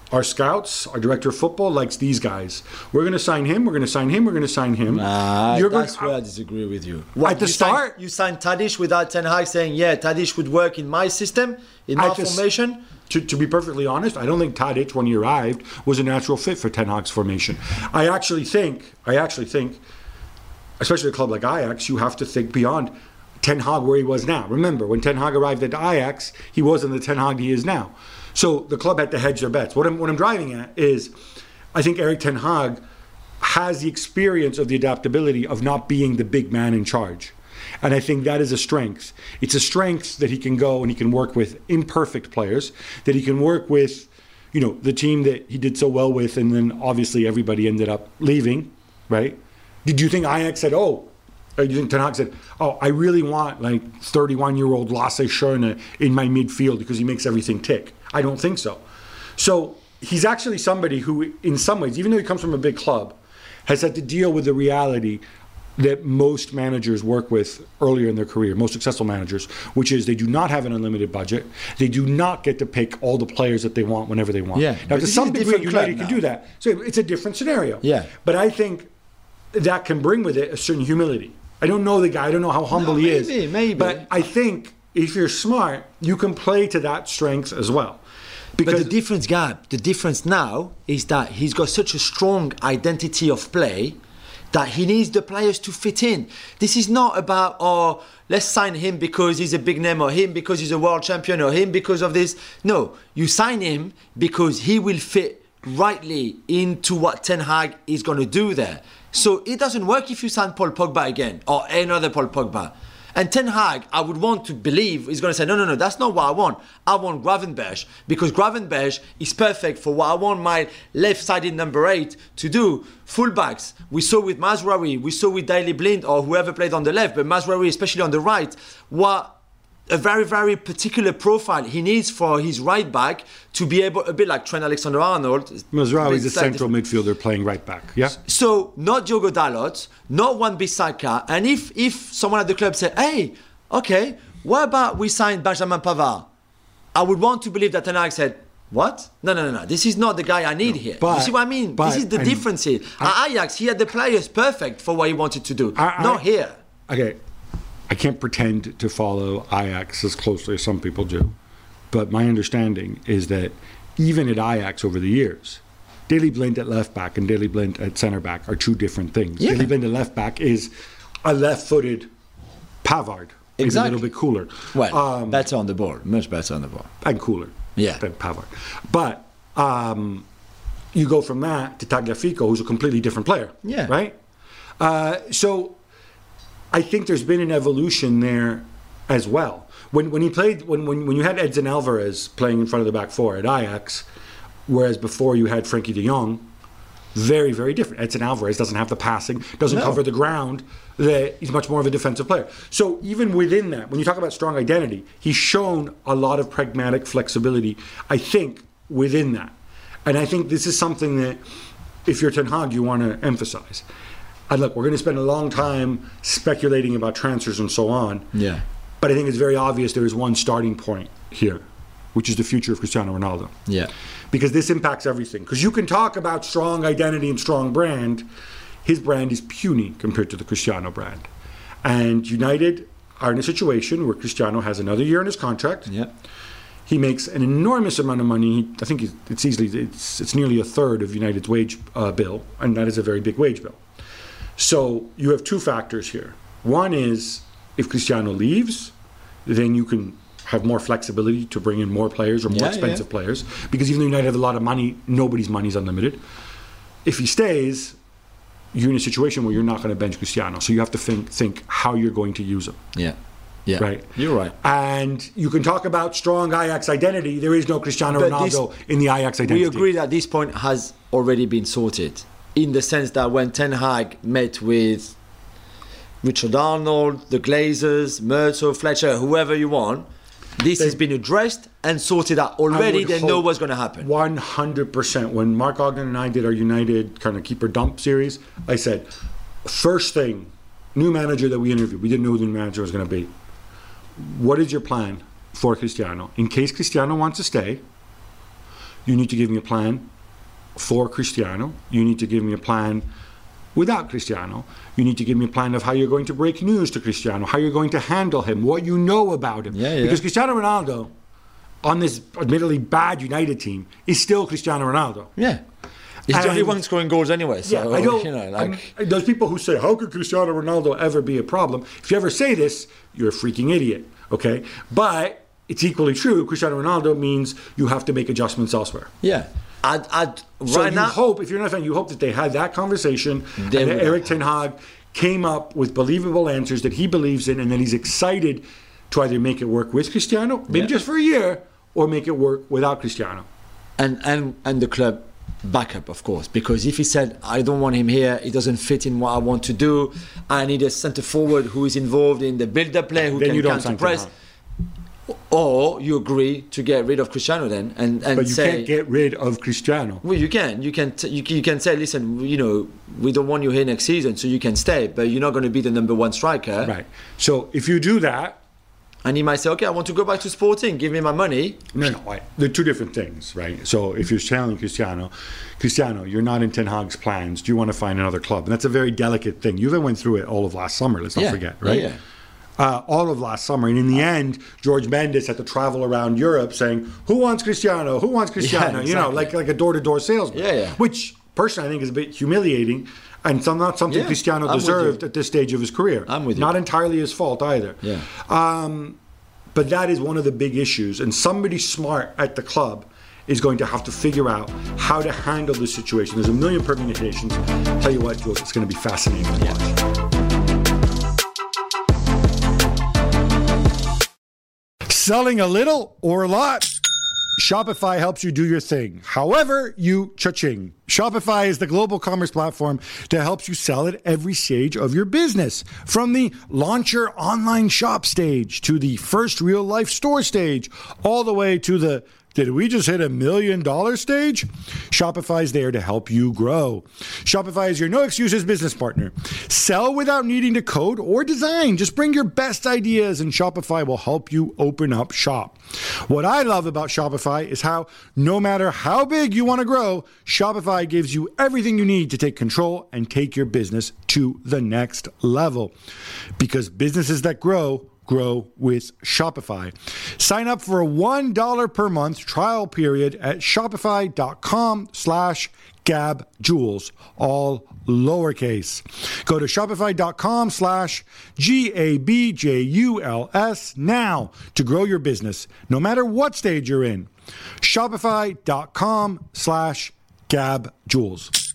our scouts, our director of football likes these guys. We're going to sign him. We're going to sign him. We're going to sign him. Nah, You're that's going, where I disagree with you. What, at the you start, signed, you signed Tadic without Ten Hag saying, "Yeah, Tadic would work in my system, in my At the s- formation." To, to be perfectly honest, I don't think Tadic, when he arrived, was a natural fit for Ten Hag's formation. I actually think, I actually think, especially a club like Ajax, you have to think beyond Ten Hag where he was now. Remember, when Ten Hag arrived at Ajax, he wasn't the Ten Hag he is now. So the club had to hedge their bets. What I'm, what I'm driving at is, I think Erik Ten Hag has the experience of the adaptability of not being the big man in charge. And I think that is a strength. It's a strength that he can go and he can work with imperfect players, that he can work with, you know, the team that he did so well with, and then obviously everybody ended up leaving, right? Did you think Ajax said, oh, or do you think Ten Hag said, oh, I really want like thirty-one-year-old Lasse Schöne in my midfield because he makes everything tick? I don't think so. So he's actually somebody who, in some ways, even though he comes from a big club, has had to deal with the reality that most managers work with earlier in their career, most successful managers, which is they do not have an unlimited budget. They do not get to pick all the players that they want whenever they want. Yeah, now, but to this some is a degree, different United club can do now. that. So it's a different scenario. Yeah. But I think that can bring with it a certain humility. I don't know the guy. I don't know how humble No, he maybe, is. maybe. But I think if you're smart, you can play to that strength as well. But the difference, Gab, the difference now is that he's got such a strong identity of play that he needs the players to fit in. This is not about, oh, let's sign him because he's a big name, or him because he's a world champion, or him because of this. No, you sign him because he will fit rightly into what Ten Hag is going to do there. So it doesn't work if you sign Paul Pogba again, or another Paul Pogba. And Ten Hag, I would want to believe, is going to say, no, no, no, that's not what I want. I want Gravenberch, because Gravenberch is perfect for what I want my left-sided number eight to do. Fullbacks, we saw with Mazraoui, we saw with Daley Blind, or whoever played on the left, but Mazraoui, especially on the right, what a very, very particular profile he needs for his right back to be able, a bit like Trent Alexander-Arnold. Mazraoui is a It's like central midfielder playing right back. Yeah. So not Diogo Dalot, not Wan-Bissaka, and if if someone at the club said, "Hey, okay, what about we sign Benjamin Pavard?" I would want to believe that Ten Hag said, "What? No, no, no, no. This is not the guy I need here." but- you see what I mean? but- This is the and difference here. At Ajax, he had the players perfect for what he wanted to do. I- I- not here. Okay, I can't pretend to follow Ajax as closely as some people do, but my understanding is that even at Ajax over the years, Daley Blind at left back and Daley Blind at centre back are two different things. Yeah. Daley Blind at left back is a left-footed Pavard. He's Exactly. a little bit cooler. Well, Um, better on the ball, much better on the ball. and cooler Yeah. than Pavard. But um, you go from that to Tagliafico, who's a completely different player. Yeah. Right? Uh, so I think there's been an evolution there as well. When when he played, when, when, when you had Edson Alvarez playing in front of the back four at Ajax, whereas before you had Frankie de Jong, very, very different. Edson Alvarez doesn't have the passing, doesn't No. cover the ground. That he's much more of a defensive player. So even within that, when you talk about strong identity, he's shown a lot of pragmatic flexibility, I think, within that. And I think this is something that, if you're Ten Hag, you want to emphasize. And look, we're going to spend a long time speculating about transfers and so on. Yeah. But I think it's very obvious there is one starting point here, which is the future of Cristiano Ronaldo. Yeah. Because this impacts everything. Because you can talk about strong identity and strong brand. His brand is puny compared to the Cristiano brand. And United are in a situation where Cristiano has another year in his contract. Yeah. He makes an enormous amount of money. I think it's easily, it's, it's nearly a third of United's wage uh, bill. And that is a very big wage bill. So you have two factors here. One is, if Cristiano leaves, then you can have more flexibility to bring in more players or more Yeah, expensive yeah. players. Because even though United have a lot of money, nobody's money is unlimited. If he stays, you're in a situation where you're not going to bench Cristiano. So you have to think, think how you're going to use him. Yeah. Yeah. Right. You're right. And you can talk about strong Ajax identity. There is no Cristiano But Ronaldo in the Ajax identity. We agree that this point has already been sorted, in the sense that when Ten Hag met with Richard Arnold, the Glazers, Murto, Fletcher, whoever you want, this They- has been addressed and sorted out I already. would They know hope what's going to happen. one hundred percent. When Mark Ogden and I did our United kind of keeper dump series, I said, first thing, new manager that we interviewed, we didn't know who the new manager was going to be. What is your plan for Cristiano? In case Cristiano wants to stay, you need to give me a plan for Cristiano. You need to give me a plan without Cristiano. You need to give me a plan of how you're going to break news to Cristiano, how you're going to handle him, what you know about him. Yeah, yeah. Because Cristiano Ronaldo, on this admittedly bad United team, is still Cristiano Ronaldo. Yeah. He's And- the only one scoring goals anyway. So, Yeah, I don't. you know, like, I'm- those people who say, "How could Cristiano Ronaldo ever be a problem?" If you ever say this, you're a freaking idiot. Okay, but it's equally true. Cristiano Ronaldo means you have to make adjustments elsewhere. yeah. I'd, I'd, So right you now, hope, if you're not a fan, you hope that they had that conversation They and that would Eric have. Ten Hag came up with believable answers that he believes in, and that he's excited to either make it work with Cristiano, maybe Yeah. just for a year, or make it work without Cristiano. and, and, and the club backup, of course, because if he said, I don't want him here, he doesn't fit in what I want to do, I need a centre forward who is involved in the build-up play, who Then can you don't counter sign press. Ten Hag. Or you agree to get rid of Cristiano then, and, and But you say, can't get rid of Cristiano. well, you can, you can, t- you, can- you can say, listen, you know, we don't want you here next season, so you can stay, but you're not going to be the number one striker. Right. So if you do that, And he might say, okay, I want to go back to Sporting, give me my money. no, no, I- they're two different things, right? So if you're telling Cristiano, Cristiano, you're not in Ten Hag's plans. Do you want to find another club? And that's a very delicate thing. You even went through it all of last summer. Let's not Yeah, forget, right? yeah, yeah. Uh, all of last summer, and in the end, George Mendes had to travel around Europe saying, "Who wants Cristiano? Who wants Cristiano?" You know, exactly. like like a door-to-door salesman. Yeah, yeah. Which personally I think is a bit humiliating, and some, not something Yeah, Cristiano I'm with deserved you. at this stage of his career. I'm with you. Not entirely his fault either. Yeah. Um, but that is one of the big issues, and somebody smart at the club is going to have to figure out how to handle this situation. There's a million permutations. Tell you what, Jules, it's going to be fascinating to watch. Selling a little or a lot? Shopify helps you do your thing. However, you cha-ching. Shopify is the global commerce platform that helps you sell at every stage of your business. From the launch your online shop stage to the first real life store stage, all the way to the did we just hit a million dollar stage? Shopify is there to help you grow. Shopify is your no excuses business partner. Sell without needing to code or design. Just bring your best ideas and Shopify will help you open up shop. What I love about Shopify is how no matter how big you want to grow, Shopify gives you everything you need to take control and take your business to the next level. Because businesses that grow, grow with Shopify. Sign up for a one dollar per month trial period at shopify.com slash gabjules, all lowercase. Go to shopify.com slash G-A-B-J-U-L-S now to grow your business, no matter what stage you're in. Shopify.com slash gabjules.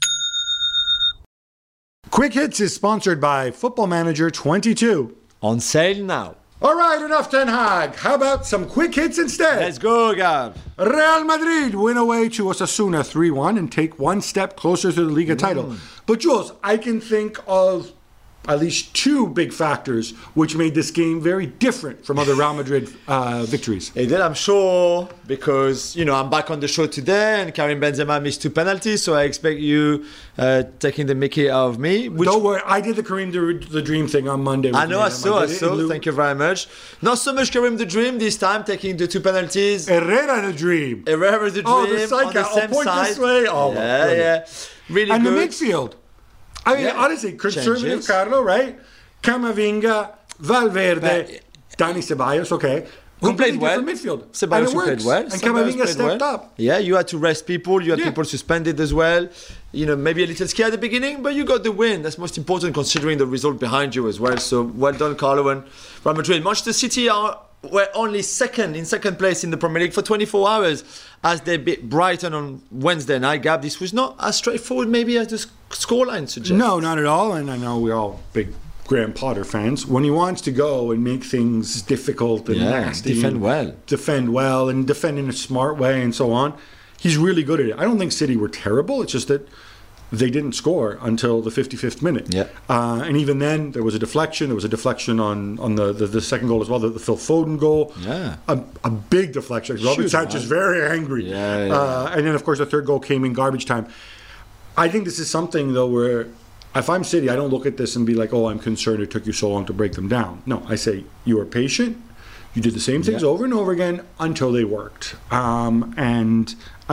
Quick Hits is sponsored by Football Manager twenty-two. On sale now. All right, enough Ten Hag. How about some quick hits instead? Let's go, Gab. Real Madrid win away to Osasuna three one and take one step closer to the Liga title. But Jules, I can think of at least two big factors which made this game very different from other Real Madrid uh, victories. It did, I'm sure, because, you know, I'm back on the show today and Karim Benzema missed two penalties, so I expect you uh, taking the mickey out of me. Which Don't worry, I did the Kareem the, the Dream thing on Monday. I know, I with saw, I did it saw. in Lu- Thank you very much. Not so much Karim the Dream this time, taking the two penalties. Herrera the Dream. Herrera the Dream Oh, the side on the count. same I'll point side. this way. Oh, yeah, brilliant. yeah. Really And good. the midfield. I mean, Yeah. honestly, conservative Changes. Carlo, right? Camavinga, Valverde, But- Dani Ceballos, okay. Who Completely played well. different midfield. Ceballos and it who works. played well. And Ceballos Camavinga played stepped well. up. Yeah, you had to rest people. You had Yeah. people suspended as well. You know, maybe a little scared at the beginning, but you got the win. That's most important considering the result behind you as well. So well done, Carlo and Real Madrid. Manchester City are were only second in second place in the Premier League for twenty-four hours as they beat Brighton on Wednesday night. Gab, this was not as straightforward maybe as the sc- scoreline suggests. No, not at all. And I know we're all big Graham Potter fans. When he wants to go and make things difficult and Yeah, nasty, defend and well. defend well, and defend in a smart way, and so on, he's really good at it. I don't think City were terrible. It's just that they didn't score until the fifty-fifth minute. Yeah. Uh, and even then, there was a deflection. There was a deflection on, on the, the, the second goal as well, the, the Phil Foden goal. Yeah. A, a big deflection. Robert Shoot, Sanchez man. very angry. Yeah, yeah. Uh, and then, of course, the third goal came in garbage time. I think this is something, though, where if I'm City, I don't look at this and be like, oh, I'm concerned it took you so long to break them down. No, I say you were patient. You did the same things Yeah. over and over again until they worked. Um, and I,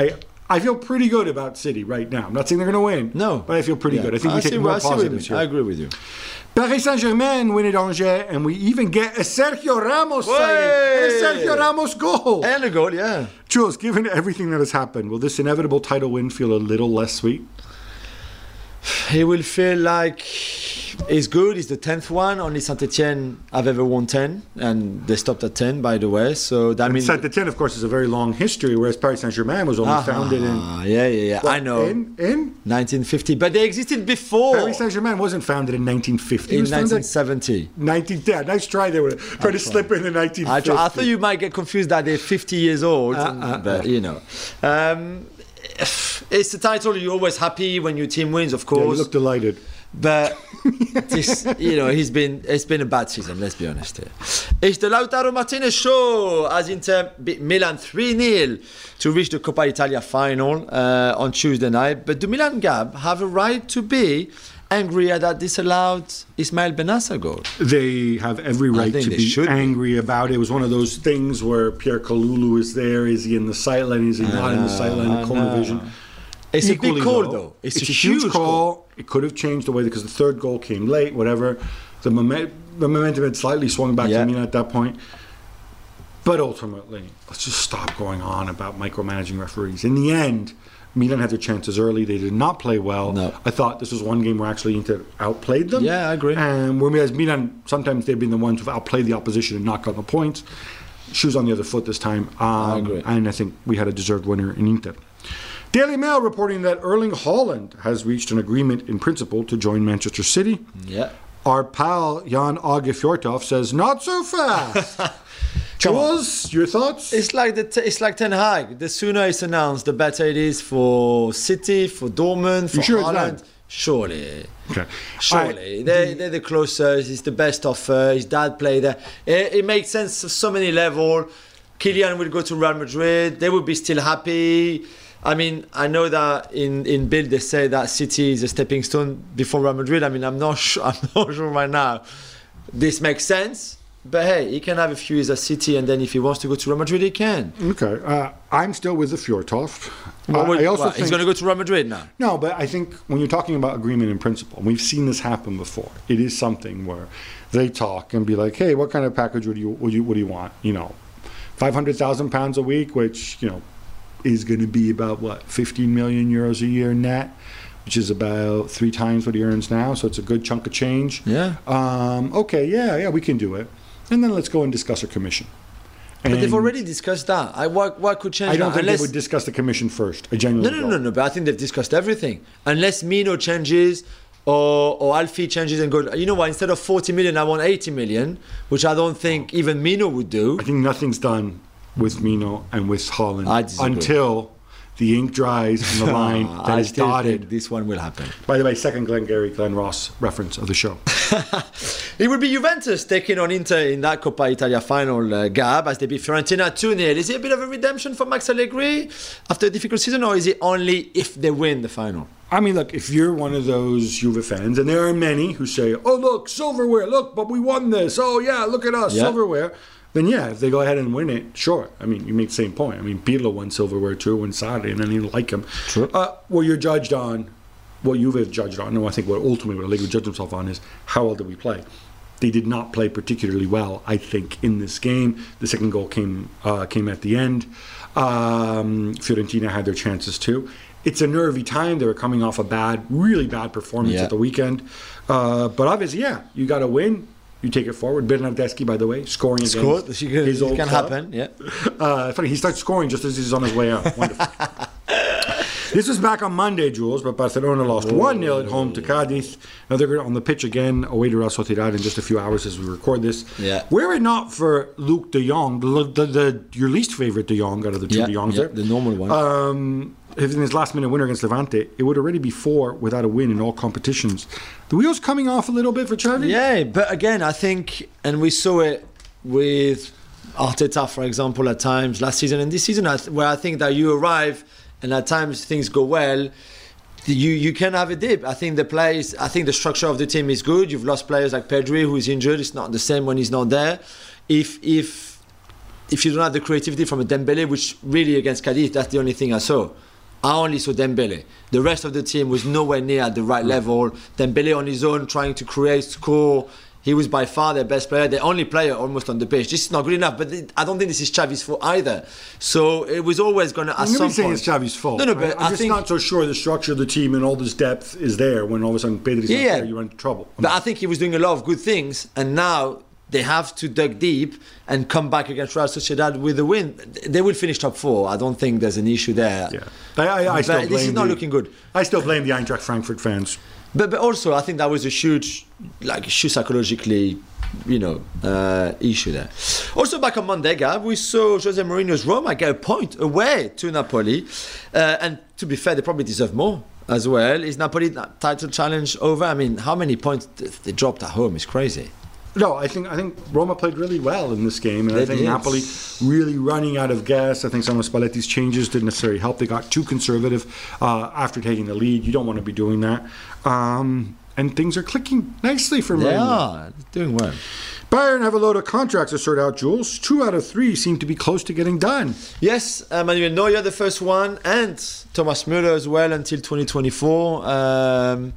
I feel pretty good about City right now. I'm not saying they're going to win. No. But I feel pretty Yeah. good. I think I we see take what- more I see what you positives mean. here. I agree with you. Paris Saint-Germain win at Angers, and we even get a Sergio Ramos Way! sighting and a Sergio Ramos goal. And a goal, yeah. Jules, given everything that has happened, will this inevitable title win feel a little less sweet? He will feel like it's good. It's the tenth one. Only Saint-Etienne have ever won ten, and they stopped at ten, by the way. So that And means Saint-Etienne, of course, is a very long history, whereas Paris Saint-Germain was only Ah, founded in... yeah, yeah, yeah. I know. In, in? nineteen fifty, but they existed before. Paris Saint-Germain wasn't founded in nineteen fifty. It In was founded nineteen seventy. nineteen yeah, nice try there. Try to slip in the nineteen fifty. I, try, I thought you might get confused that they're fifty years old, Uh, uh, but you know. Um, it's the title. You're always happy when your team wins, of Yeah, you course. look delighted. But this, you know, he's been it's been a bad season. Let's be honest here. It's the Lautaro Martinez show as Inter beat Milan three nil to reach the Coppa Italia final uh, on Tuesday night. But do Milan Gab have a right to be angry at that disallowed Ismail Benassa goal? They have every right think to they be should be. angry about it. It was one of those things where Pierre Kalulu is there. Is he in the sideline? Is he not in the sideline? I The corner know. vision. It's a Equally big call, low. though. It's, It's, a, a, huge call. call. It could have changed the way because the third goal came late. Whatever, the moment, the momentum had slightly swung back Yeah. to Milan at that point. But ultimately, let's just stop going on about micromanaging referees. In the end, Milan had their chances early. They did not play well. No. I thought this was one game where actually Inter outplayed them. Yeah, I agree. And whereas Milan, sometimes they've been the ones who've outplayed the opposition and knocked out the points. Shoes on the other foot this time. Um, I agree. And I think we had a deserved winner in Inter. Daily Mail reporting that Erling Haaland has reached an agreement in principle to join Manchester City. Yeah. Our pal Jan Åge Fjørtoft says, not so fast. Jules, your thoughts? It's like the t- it's like Ten Hag. The sooner it's announced, the better it is for City, for Dortmund, for You sure it's Haaland. done? Surely, Okay. surely I- they they're the closest. It's the best offer. His dad played there. It, it makes sense on so many levels. Kylian will go to Real Madrid. They will be still happy. I mean, I know that in, in Bill they say that City is a stepping stone before Real Madrid. I mean, I'm not sure. I'm not sure right now. This makes sense. But hey, he can have a few years at City, and then if he wants to go to Real Madrid, he can. Okay. Uh, I'm still with the Fjørtoft. What would- I also what, think he's going to go to Real Madrid now. No, but I think when you're talking about agreement in principle, we've seen this happen before. It is something where they talk and be like, "Hey, what kind of package would you would you what do you want? You know, five hundred thousand pounds a week, which you know is going to be about what fifteen million euros a year net, which is about three times what he earns now. So it's a good chunk of change. Yeah. Um, okay. Yeah. Yeah. We can do it. And then let's go and discuss a commission. But they've And already discussed that. I, what, what could change I don't that? think Unless, they would discuss the commission first. I no, genuinely no, don't. no, no. But I think they've discussed everything. Unless Mino changes or, or Alfie changes and go, you know what, instead of forty million, I want eighty million, which I don't think even Mino would do. I think nothing's done with Mino and with I Holland disagree. until the ink dries and the line that I is still dotted. think this one will happen. By the way, second Glengarry Glen Ross reference of the show. It will be Juventus taking on Inter in that Coppa Italia final, uh, Gab, as they beat Fiorentina two nil. Is it a bit of a redemption for Max Allegri after a difficult season, or is it only if they win the final? I mean, look, if you're one of those Juve fans, and there are many who say, oh, look, silverware, look, but we won this. Oh, yeah, look at us, Yeah. silverware. Then, yeah, if they go ahead and win it, sure. I mean, you make the same point. I mean, Pirlo won silverware too, won Sarri, and then you like him. Sure. Uh, well, you're judged on, what Juve is judged on, no, I think what ultimately what Allegri judged himself on is how well did we play. They did not play particularly well, I think, in this game. The second goal came uh, came at the end. Um, Fiorentina had their chances too. It's a nervy time. They were coming off a bad, really bad performance Yeah. at the weekend. Uh, but obviously, yeah, you got to win. You take it forward. Bernardeschi, by the way, scoring against Scored. This can, his old can club. happen, yeah. Uh, funny, he starts scoring just as he's on his way out. Wonderful. This was back on Monday, Jules, but Barcelona lost one nil at home to Cadiz. Now they're on the pitch again, away to Real Sociedad in just a few hours as we record this. Yeah. Were it not for Luke de Jong, the, the, the, your least favorite de Jong out of the two Yeah, de Jongs yeah, there, the normal one. um, in his last minute winner against Levante, it would already be four without a win in all competitions. The wheels coming off a little bit for Xavi? Yeah, but again, I think, and we saw it with Arteta, for example, at times last season and this season, I th- where I think that you arrive and at times things go well, you you can have a dip. I think the plays, I think the structure of the team is good. You've lost players like Pedri, who is injured. It's not the same when he's not there. If if if you don't have the creativity from a Dembele, which really against Cadiz, that's the only thing I saw. I only saw Dembele. The rest of the team was nowhere near at the right level. Dembele on his own, trying to create, score. He was by far their best player, the only player almost on the pitch. This is not good enough, but I don't think this is Xavi's fault either. So it was always going to, at some Nobody's saying point... it's Xavi's fault. No, no, but I'm I just think... not so sure the structure of the team and all this depth is there when all of a sudden Pedri's Yeah, not yeah. there, you run into trouble. I But mean, I think he was doing a lot of good things, and now they have to dig deep and come back against Real Sociedad with a win. They will finish top four. I don't think there's an issue there. yeah. I, I, I still But blame this is not the, looking good. I still blame the Eintracht Frankfurt fans. But but also, I think that was a huge, like, huge psychologically, you know, uh, issue there. Also, back on Monday, Gab, we saw Jose Mourinho's Roma get a point away to Napoli. Uh, and to be fair, they probably deserve more as well. Is Napoli title challenge over? I mean, how many points they dropped at home is crazy. No, I think I think Roma played really well in this game, and They I think did. Napoli really running out of gas. I think some of Spalletti's changes didn't necessarily help. They got too conservative uh, after taking the lead. You don't want to be doing that. Um, and things are clicking nicely for They Mourinho. are doing well. Bayern have a load of contracts to sort out, Jules. Two out of three seem to be close to getting done. Yes, uh, Manuel Neuer, the first one, and Thomas Müller as well until twenty twenty-four. Um,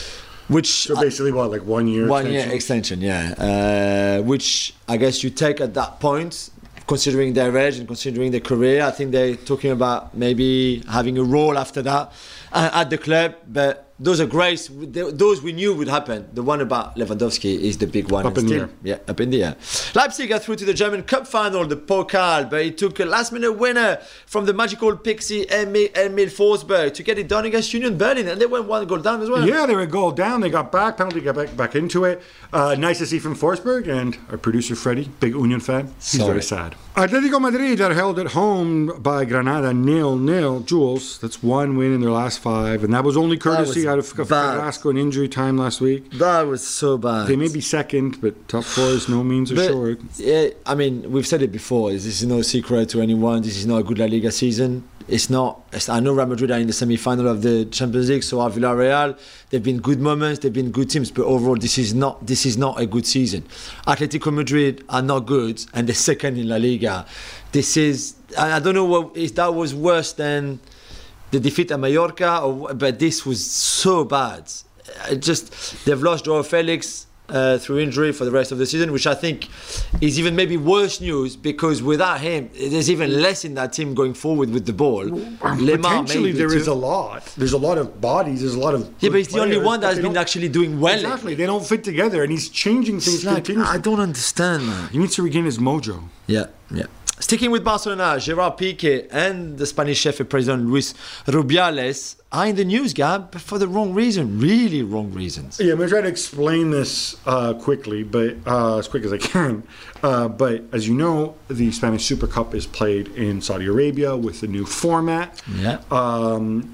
which So basically, what, like one year? One extension? year extension, yeah. Uh, which I guess you take at that point, considering their age and considering their career. I think they're talking about maybe having a role after that uh, at the club. But those are great. Those we knew would happen. The one about Lewandowski is the big one. Up and in the still, air. Yeah, up in the air. Leipzig got through to the German Cup final, the Pokal, but it took a last-minute winner from the magical Pixie Emil, Emil Forsberg to get it done against Union Berlin, and they went one goal down as well. Yeah, they were a goal down. They got back, penalty, got back, back into it. Uh, nice to see from Forsberg, and our producer Freddie, big Union fan. He's Sorry. very sad. Atletico Madrid are held at home by Granada nil nil. Jules, that's one win in their last five, and that was only courtesy was out of, of bad. Carrasco in injury time last week. That was so bad. They may be second, but top four is no means But, assured. yeah, I mean, we've said it before. This is no secret to anyone. This is not a good La Liga season. It's not. It's, I know Real Madrid are in the semi-final of the Champions League, so are Villarreal. They've been good moments. They've been good teams, but overall, this is not. This is not a good season. Atletico Madrid are not good, and they're second in La Liga. This is. I I don't know what if that was worse than the defeat at Mallorca, or, but this was so bad. It just they've lost Joao Felix uh, through injury for the rest of the season, which I think is even maybe worse news because without him, there's even less in that team going forward with the ball. Lemar Potentially, maybe there is too. a lot. There's a lot of bodies. There's a lot of. Yeah, good but he's the only players, one but that's they been don't- actually doing well. Exactly, they don't fit together, and he's changing things It's like, continuously. I don't understand, man. He needs to regain his mojo. Yeah, yeah. Sticking with Barcelona, Gerard Piqué and the Spanish chef and president Luis Rubiales are in the news, Gab, but for the wrong reason, really wrong reasons. Yeah, I'm going to try to explain this uh, quickly, but uh, as quick as I can. Uh, but as you know, the Spanish Super Cup is played in Saudi Arabia with the new format. Yeah. Um,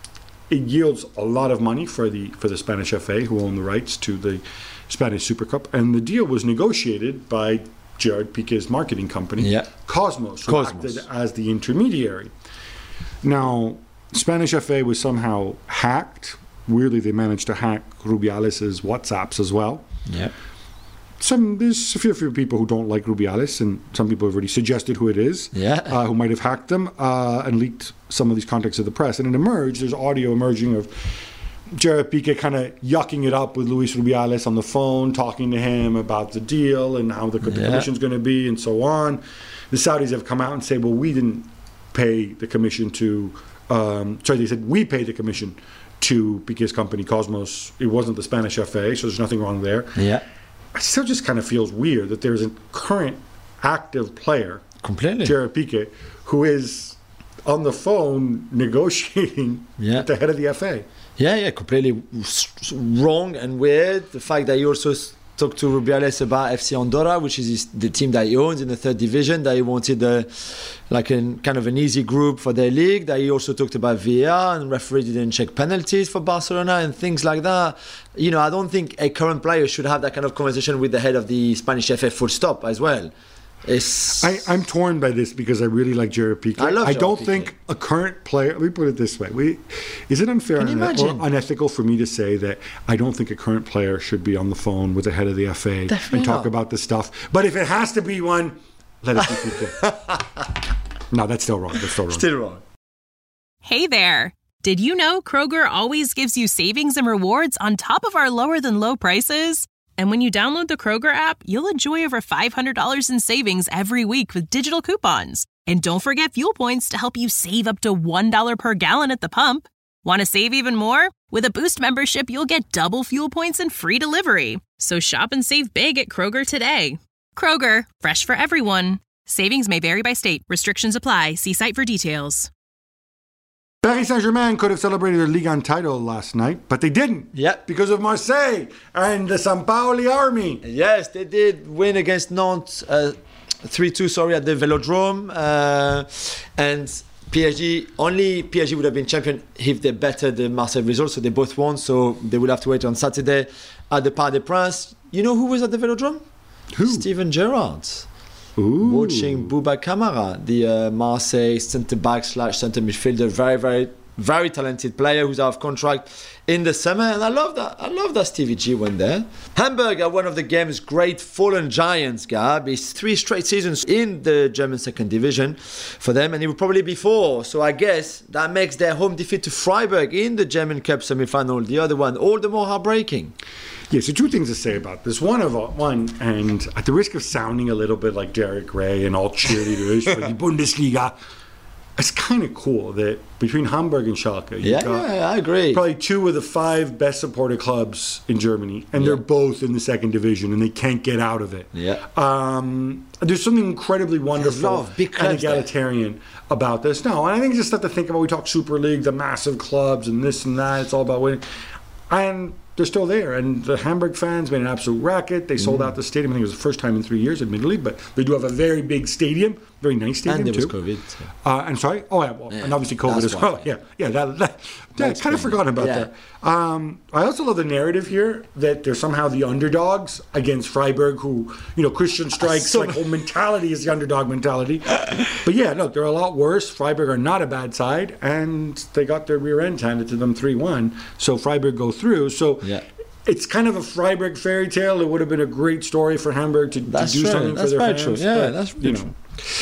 it yields a lot of money for the for the Spanish F A, who own the rights to the Spanish Super Cup, and the deal was negotiated by Gerard Piqué's marketing company, Yeah. Cosmos, who Cosmos. acted as the intermediary. Now, Spanish F A was somehow hacked. Weirdly, they managed to hack Rubiales' WhatsApps as well. Yeah. Some there's a few, few people who don't like Rubiales, and some people have already suggested who it is, Yeah. uh, who might have hacked them uh, and leaked some of these contacts to the press. And it emerged. There's audio emerging of Gerard Piqué kind of yucking it up with Luis Rubiales on the phone, talking to him about the deal and how the, the Yeah. commission's going to be, and so on. The Saudis have come out and say, "Well, we didn't pay the commission to." Um, sorry, they said we paid the commission to Piqué's company Cosmos. It wasn't the Spanish F A, so there's nothing wrong there. Yeah. It still just kind of feels weird that there's a current active player, Completely. Gerard Piqué, who is on the phone negotiating Yeah. with the head of the F A. Yeah, yeah, completely s- s- wrong and weird. The fact that he also s- talked to Rubiales about F C Andorra, which is his, the team that he owns in the third division, that he wanted uh, like a kind of an easy group for their league, that he also talked about V A R and referee didn't check penalties for Barcelona and things like that. You know, I don't think a current player should have that kind of conversation with the head of the Spanish F A full stop as well. It's I, I'm torn by this because I really like Gerard Piqué. I love Gerard don't Piqué. think a current player. Let me put it this way: we, is it unfair Can you and, or imagine? unethical for me to say that I don't think a current player should be on the phone with the head of the F A Definitely and talk not. about this stuff? But if it has to be one, let it be Piqué. No, that's still wrong. That's still wrong. still wrong. Hey there! Did you know Kroger always gives you savings and rewards on top of our lower-than-low prices? And when you download the Kroger app, you'll enjoy over five hundred dollars in savings every week with digital coupons. And don't forget fuel points to help you save up to one dollar per gallon at the pump. Want to save even more? With a Boost membership, you'll get double fuel points and free delivery. So shop and save big at Kroger today. Kroger, fresh for everyone. Savings may vary by state. Restrictions apply. See site for details. Paris Saint-Germain could have celebrated their Ligue one title last night, but they didn't. Yep. Because of Marseille and the Sampaoli army. Yes, they did win against Nantes uh, three two, sorry, at the Velodrome. Uh, and P S G, only P S G would have been champion if they bettered the Marseille result, so they both won, so they will have to wait on Saturday at the Parc des Princes. You know who was at the Velodrome? Who? Steven Gerrard. Ooh. Watching Bouba Kamara, the uh, Marseille centre-back slash centre midfielder, very, very, very talented player who's out of contract in the summer, and I love that. I love that Stevie G went there. Hamburg are one of the game's great fallen giants, Gab. It's three straight seasons in the German second division for them, and it will probably be four. So I guess that makes their home defeat to Freiburg in the German Cup semi-final, the other one, all the more heartbreaking. Yeah, so two things to say about this. One of one, and at the risk of sounding a little bit like Derek Ray and all cheerleaders for the Bundesliga, it's kind of cool that between Hamburg and Schalke, you've Yeah, got yeah, I agree. probably two of the five best supported clubs in Germany, and Yeah. they're both in the second division, and they can't get out of it. Yeah. Um, there's something incredibly wonderful lot of big and clubs there. egalitarian about this. No, and I think it's just have to think about, we talk Super League, the massive clubs, and this and that. It's all about winning. And they're still there, and the Hamburg fans made an absolute racket. They sold Mm. out the stadium. I think it was the first time in three years, admittedly, but they do have a very big stadium, very nice stadium And there was too. COVID. So. Uh, and sorry, oh yeah, well, Yeah, and obviously COVID that's as why, well. yeah. Yeah, yeah, that, that, yeah I That's kind of fine. forgot about Yeah. that. Um, I also love the narrative here that they're somehow the underdogs against Freiburg, who, you know, Christian Strike's So- like whole mentality is the underdog mentality. But yeah, look, they're a lot worse. Freiburg are not a bad side, and they got their rear end handed to them three one. So Freiburg go through. So. Yeah. It's kind of a Freiburg fairy tale. It would have been a great story for Hamburg to, to That's do true. something That's for their very fans. true. Yeah, but, that's you really know.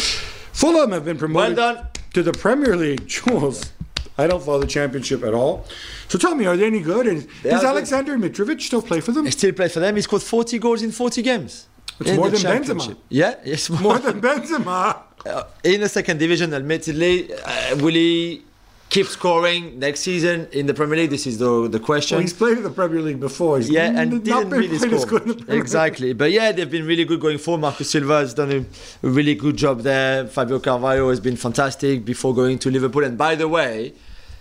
Fulham have been promoted Well done. to the Premier League. Jules, I don't follow the Championship at all. So tell me, are they any good? And They does are Alexander Mitrovic still play for them? He still plays for them. He scored forty goals in forty games. It's in more the than Championship. Benzema. Yeah, it's More than Benzema. Uh, in the second division, admittedly. Uh, will he keep scoring next season in the Premier League? This is the the question. Well, he's played in the Premier League before. He's yeah, and not didn't been really quite as score. good in the Premier Exactly. But yeah, they've been really good going forward. Marcus Silva has done a, a really good job there. Fabio Carvalho has been fantastic before going to Liverpool. And by the way,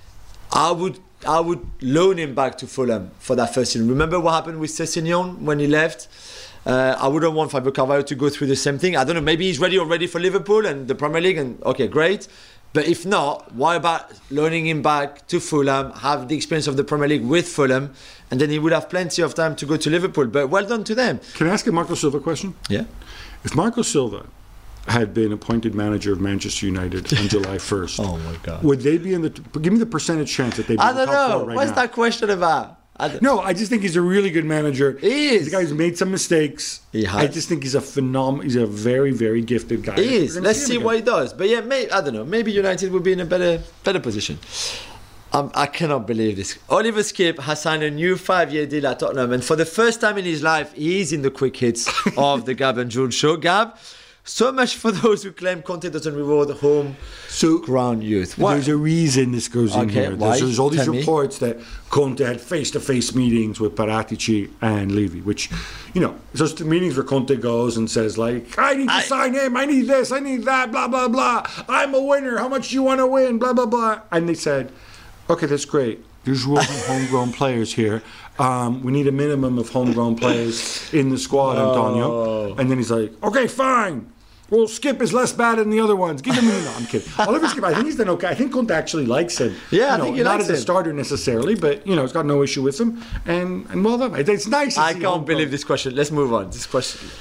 I would I would loan him back to Fulham for that first season. Remember what happened with Sessegnon when he left? Uh, I wouldn't want Fabio Carvalho to go through the same thing. I don't know, maybe he's ready already for Liverpool and the Premier League, and okay, great. But if not, why about loaning him back to Fulham, have the experience of the Premier League with Fulham, and then he would have plenty of time to go to Liverpool. But well done to them. Can I ask a Marco Silva question? Yeah. If Marco Silva had been appointed manager of Manchester United on July first, Oh my God. would they be in the? Give me the percentage chance that they'd be I in the don't top know. four right What's now. that question about? I don't- No, I just think he's a really good manager. He is. He's a guy who's made some mistakes. He has. I just think he's a phenom. He's a very, very gifted guy. He We're is. gonna Let's him see again. what he does. But yeah, may, I don't know. Maybe United will be in a better better position. Um, I cannot believe this. Oliver Skip has signed a new five-year deal at Tottenham, and for the first time in his life, he is in the quick hits of the Gab and Jules show. Gab, so much for those who claim Conte doesn't reward home So ground youth. What? there's a reason this goes in Okay, here. why? There's, there's all these Tell me. reports that Conte had face-to-face meetings with Paratici and Levy, which, you know, it's just meetings where Conte goes and says, like, I need to I- sign him, I need this, I need that, blah, blah, blah. I'm a winner, how much do you want to win, blah, blah, blah. And they said, okay, that's great. There's rules of homegrown players here. Um, we need a minimum of homegrown players in the squad, Antonio. Oh. And then he's like, okay, fine. Well, Skip is less bad than the other ones. Give him a no, I'm kidding. Oliver Skip, I think he's done okay. I think Conte actually likes him. Yeah, I You know, think he not likes as a him. starter necessarily, but you know, he's got no issue with him. And and well done. It's nice. To I see can't homegrown. believe this question. Let's move on. This question.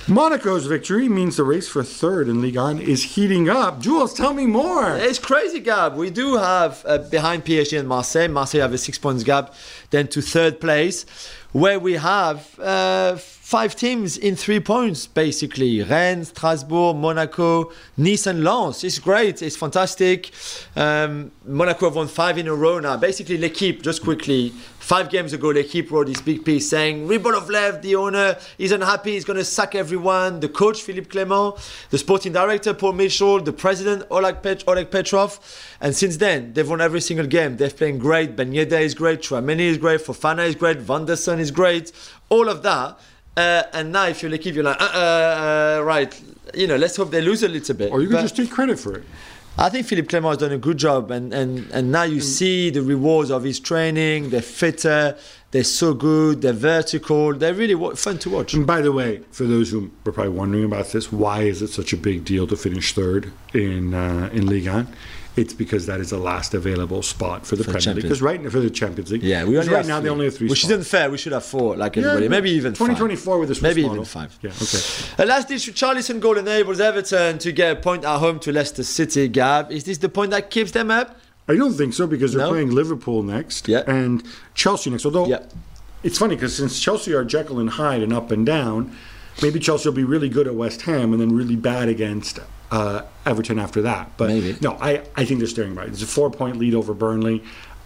Monaco's victory means the race for third in Ligue one is heating up. Jules, tell me more. It's crazy, Gab. We do have uh, behind P S G and Marseille. Marseille have a six points gap, then to third place, where we have uh, five teams in three points, basically. Rennes, Strasbourg, Monaco, Nice and Lens. It's great. It's fantastic. Um, Monaco have won five in a row now. Basically, L'Equipe, just quickly, five games ago, L'Equipe wrote this big piece saying, Rybolovlev, the owner, is unhappy. He's going to sack everyone. The coach, Philippe Clement, the sporting director, Paul Mitchell, the president, Oleg, Pet- Oleg Petrov. And since then, they've won every single game. They're playing great. Ben Yedder is great. Chouameni is great. Fofana is great. Van der Sar is great. All of that. Uh, and now if you're L'Equipe, you're like, uh, uh, uh, right, you know, let's hope they lose a little bit. Or you can But just take credit for it. I think Philippe Clement has done a good job, and, and, and now you see the rewards of his training. They're fitter, they're so good, they're vertical, they're really wa- fun to watch. And by the way, for those who are probably wondering about this, why is it such a big deal to finish third in uh, in Ligue one? It's because that is the last available spot for the For Premier League. Champions. Because right for the Champions League, Yeah, we because only right have now three. they only have three. Which spots. isn't fair. We should have four, like Yeah, everybody. yeah. Maybe even twenty five. twenty-four with the Swiss Maybe model. even five. Yeah, okay. A last ditch Richarlison goal enables Everton to get a point at home to Leicester City. Gab, is this the point that keeps them up? I don't think so because they're No? playing Liverpool next Yeah. and Chelsea next. Although Yeah. it's funny because since Chelsea are Jekyll and Hyde and up and down, maybe Chelsea will be really good at West Ham and then really bad against uh, Everton after that. But Maybe. no, I, I think they're staring right. It's a four-point lead over Burnley.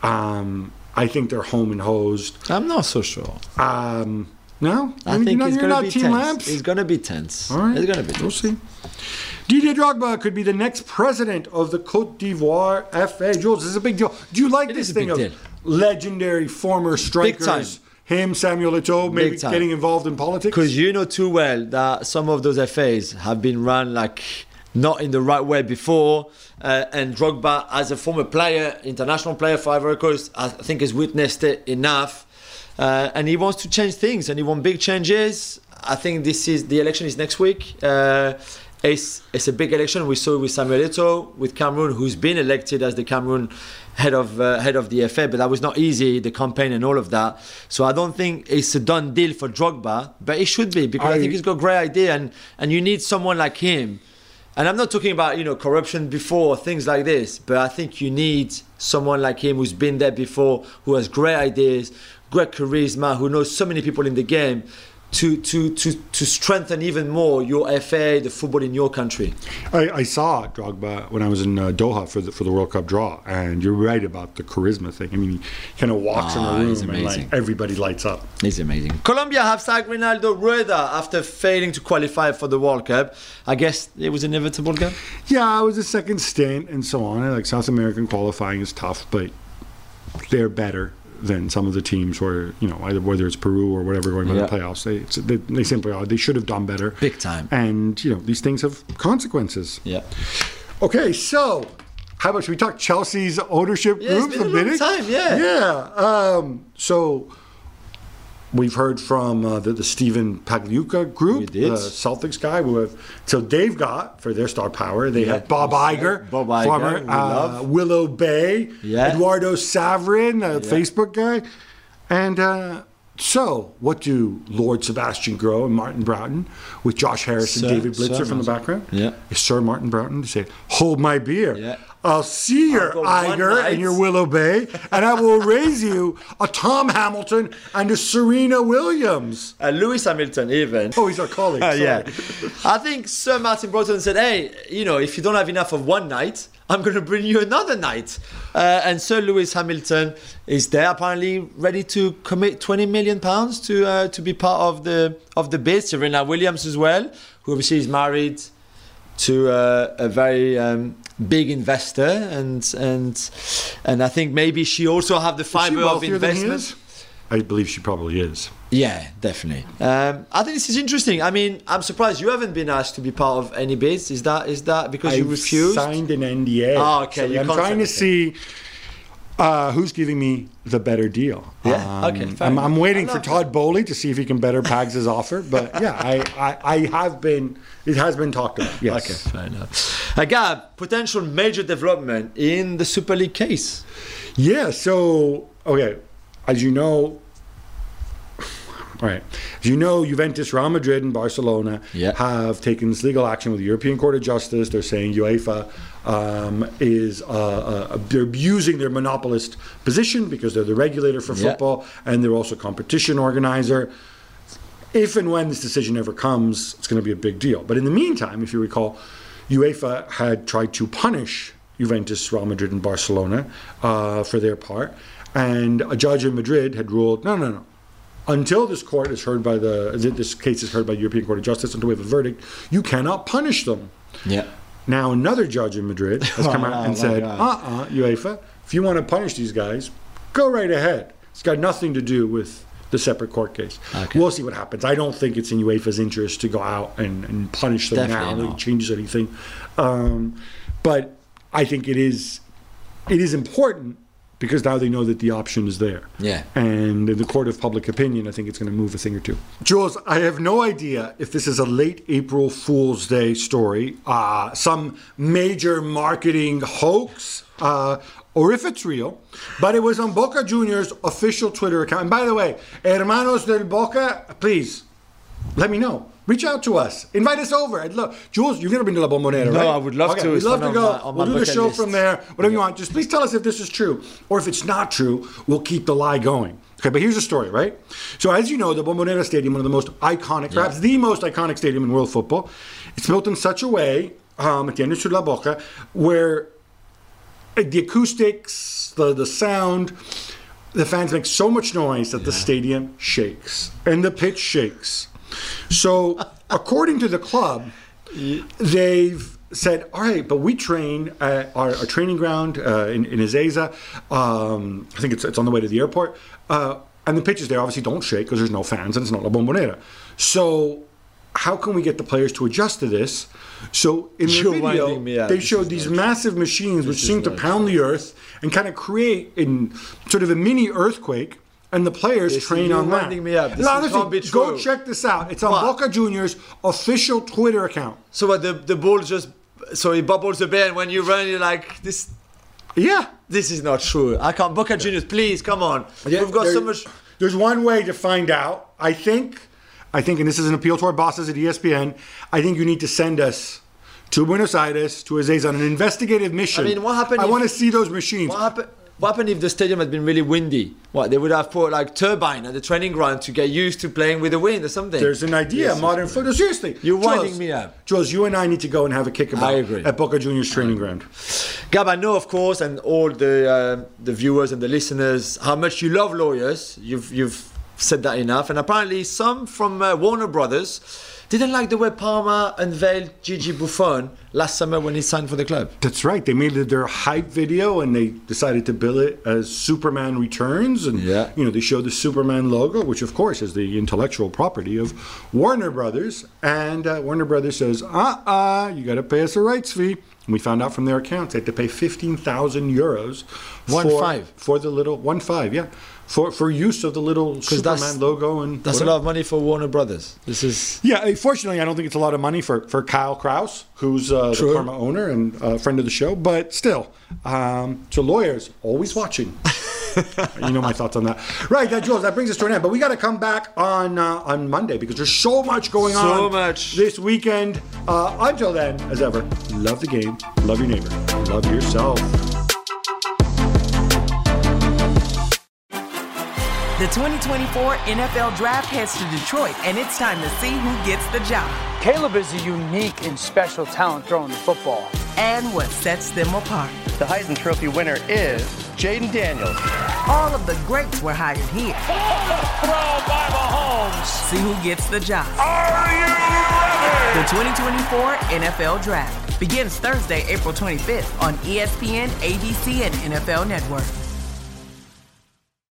Um, I think they're home and hosed. I'm not so sure. Um, no? I You're think not, it's you're going to not be Team tense. Lamps? It's going to be tense. All right. It's going to be We'll tense. see. Didier Drogba could be the next president of the Côte d'Ivoire F A. Jules, this is a big deal. Do you like It this is a thing big of deal. legendary former strikers, time. him, Samuel Eto'o, maybe Big time. getting involved in politics? Because you know too well that some of those F As have been run like not in the right way before. Uh, and Drogba, as a former player, international player for Ivory Coast, I think has witnessed it enough. Uh, and he wants to change things, and he wants big changes. I think this is the election is next week. Uh, it's, it's a big election. We saw it with Samuel Eto'o, with Cameroon, who's been elected as the Cameroon head of uh, head of the F A, but that was not easy, the campaign and all of that. So I don't think it's a done deal for Drogba, but it should be, because I, I- think he's got a great idea, and, and you need someone like him. And I'm not talking about, you know, corruption before, things like this, but I think you need someone like him who's been there before, who has great ideas, great charisma, who knows so many people in the game, to to to, to strengthen even more your F A, the football in your country. I, I saw Drogba when I was in uh, Doha for the for the World Cup draw, and you're right about the charisma thing. I mean, he kind of walks Ah, in he's the room and amazing. like everybody lights up. It's amazing. Colombia have sacked Ronaldo Rueda after failing to qualify for the World Cup. I guess it was inevitable, game. Yeah, it was a second stint and so on. Like South American qualifying is tough, but they're better than some of the teams where, you know, either whether it's Peru or whatever going by Yeah. the playoffs. They, it's, they they simply are. They should have done better. Big time. And, you know, these things have consequences. Yeah. Okay, so how about should we talk Chelsea's ownership Yeah, it's group been for a long bidding? time, yeah. Yeah. Um, so we've heard from uh, the, the Stephen Pagliuca group, We did. the Celtics guy. Who have, so they've got, for their star power, they Yeah. have Bob Iger, Bob Iger, former we uh, love. Willow Bay, Yeah. Eduardo Savrin, a Yeah. Facebook guy. And uh, so, what do Lord Sebastian Groh and Martin Broughton, with Josh Harris Sir- and David Blitzer Sir from the Martin. background? Yeah. Is Sir Martin Broughton to say, hold my beer. Yeah. I'll see your I'll go one Iger night. and your Willow Bay, and I will raise you a Tom Hamilton and a Serena Williams. And Lewis Hamilton even. Oh, he's our colleague. Uh, sorry. yeah. I think Sir Martin Broughton said, hey, you know, if you don't have enough of one night, I'm going to bring you another night. Uh, and Sir Lewis Hamilton is there, apparently ready to commit twenty million pounds to uh, to be part of the of the bid. Serena Williams as well, who obviously is married to uh, a very um, big investor, and and and I think maybe she also have the Is she fiber of wealthier than he investment. is? I believe she probably is. Yeah, definitely. Um, I think this is interesting. I mean, I'm surprised you haven't been asked to be part of any bids. Is that is that because you I've refused? signed an N D A. Oh, okay, So you I'm can't trying to say- see uh, who's giving me the better deal. Yeah, okay, fair I'm, I'm enough. waiting I for love Todd Bowley to see if he can better Pags' offer. But yeah, I, I, I have been, it has been talked about. Yes. Okay, fair enough. Uh, Gab, potential major development in the Super League case. Yeah, so, okay, as you know, Right. As you know, Juventus, Real Madrid, and Barcelona Yeah. have taken this legal action with the European Court of Justice. They're saying UEFA um, is uh, uh, they're abusing their monopolist position because they're the regulator for Yeah. football and they're also competition organizer. If and when this decision ever comes, it's going to be a big deal. But in the meantime, if you recall, UEFA had tried to punish Juventus, Real Madrid, and Barcelona uh, for their part, and a judge in Madrid had ruled, no, no, no. Until this court is heard by the this case is heard by the European Court of Justice, until we have a verdict, you cannot punish them. Yeah. Now another judge in Madrid has come out Oh, and my said, God. uh-uh, UEFA, if you want to punish these guys, go right ahead. It's got nothing to do with the separate court case. Okay. We'll see what happens. I don't think it's in UEFA's interest to go out and, and punish them Definitely now. not. It changes anything. Um, but I think it is it is important because now they know that the option is there. Yeah. And in the court of public opinion, I think it's going to move a thing or two. Jules, I have no idea if this is a late April Fool's Day story, uh, some major marketing hoax, uh, or if it's real, but it was on Boca Juniors' official Twitter account. And by the way, Hermanos del Boca, please, let me know. Reach out to us. Invite us over. I'd love. Jules, you've never been to La Bombonera, No, right? I would love okay, to. We'd It's love one to of go. my- on we'll my do the bucket show list. from there, whatever you Yeah. want. Just please tell us if this is true. Or if it's not true, we'll keep the lie going. Okay, but here's the story, right? So as you know, the Bombonera Stadium, one of the most iconic, perhaps the most iconic stadium in world football, it's built in such a way, um, at the end of La Boca, where the acoustics, the, the sound, the fans make so much noise that the stadium shakes and the pitch shakes. So according to the club, they've said, all right, but we train at our, our training ground uh, in, in Ezeiza. Um, I think it's, it's on the way to the airport. Uh, and the pitches there obviously don't shake because there's no fans and it's not La Bombonera. So how can we get the players to adjust to this? So in the You're video, winding me up. they This showed is these not massive machines which This is seem to not pound the earth and kind of create in sort of a mini earthquake. And the players This is train you on that. winding me up. This No, is- listen, can't be go true. check this out. It's on What? Boca Juniors' official Twitter account. So what, the the ball just so it bubbles a bit, and when you run, you're like this. Yeah. This is not true. I can't. Boca Juniors, please come on. Yeah, We've got there- so much. There's one way to find out. I think, I think, and this is an appeal to our bosses at E S P N. I think you need to send us to Buenos Aires, to Ezeiza, on an investigative mission. I mean, what happened I if- want to see those machines. What happened? What happened if the stadium had been really windy? What, they would have put like turbine at the training ground to get used to playing with the wind or something. There's an idea, Yes, modern football. Seriously, You're Jules, winding me up. Jules, you and I need to go and have a kickabout I agree. at Boca Juniors training ground. Gab, I know, of course, and all the uh, the viewers and the listeners, how much you love lawyers. You've you've said that enough. And apparently, some from uh, Warner Brothers didn't like the way Parma unveiled Gigi Buffon last summer when he signed for the club. That's right. They made it their hype video and they decided to bill it as Superman Returns. And, Yeah. you know, they showed the Superman logo, which, of course, is the intellectual property of Warner Brothers. And uh, Warner Brothers says, uh-uh, you got to pay us a rights fee. And we found out from their accounts they had to pay fifteen thousand euros One for, five. for the little, one five, yeah, for, for use of the little Superman that's- logo. And That's whatever. a lot of money for Warner Brothers. This is Yeah, uh, fortunately, I don't think it's a lot of money for, for Kyle Krause, who's uh, the True. Parma owner and uh, friend of the show. But still, um, so lawyers always watching. You know my thoughts on that. Right, that Jules, that brings us to an end. But we got to come back on uh, on Monday because there's so much going on. So much. this weekend. Uh, until then, as ever, love the game, love your neighbor, love yourself. The twenty twenty-four N F L Draft heads to Detroit, and it's time to see who gets the job Caleb is a unique and special talent throwing the football. and what sets them apart. The Heisman Trophy winner is Jaden Daniels. All of the greats were hired here. Throw by Mahomes. See who gets the job. Are you ready? The twenty twenty-four N F L Draft begins Thursday, April twenty-fifth on E S P N, A B C, and N F L Network.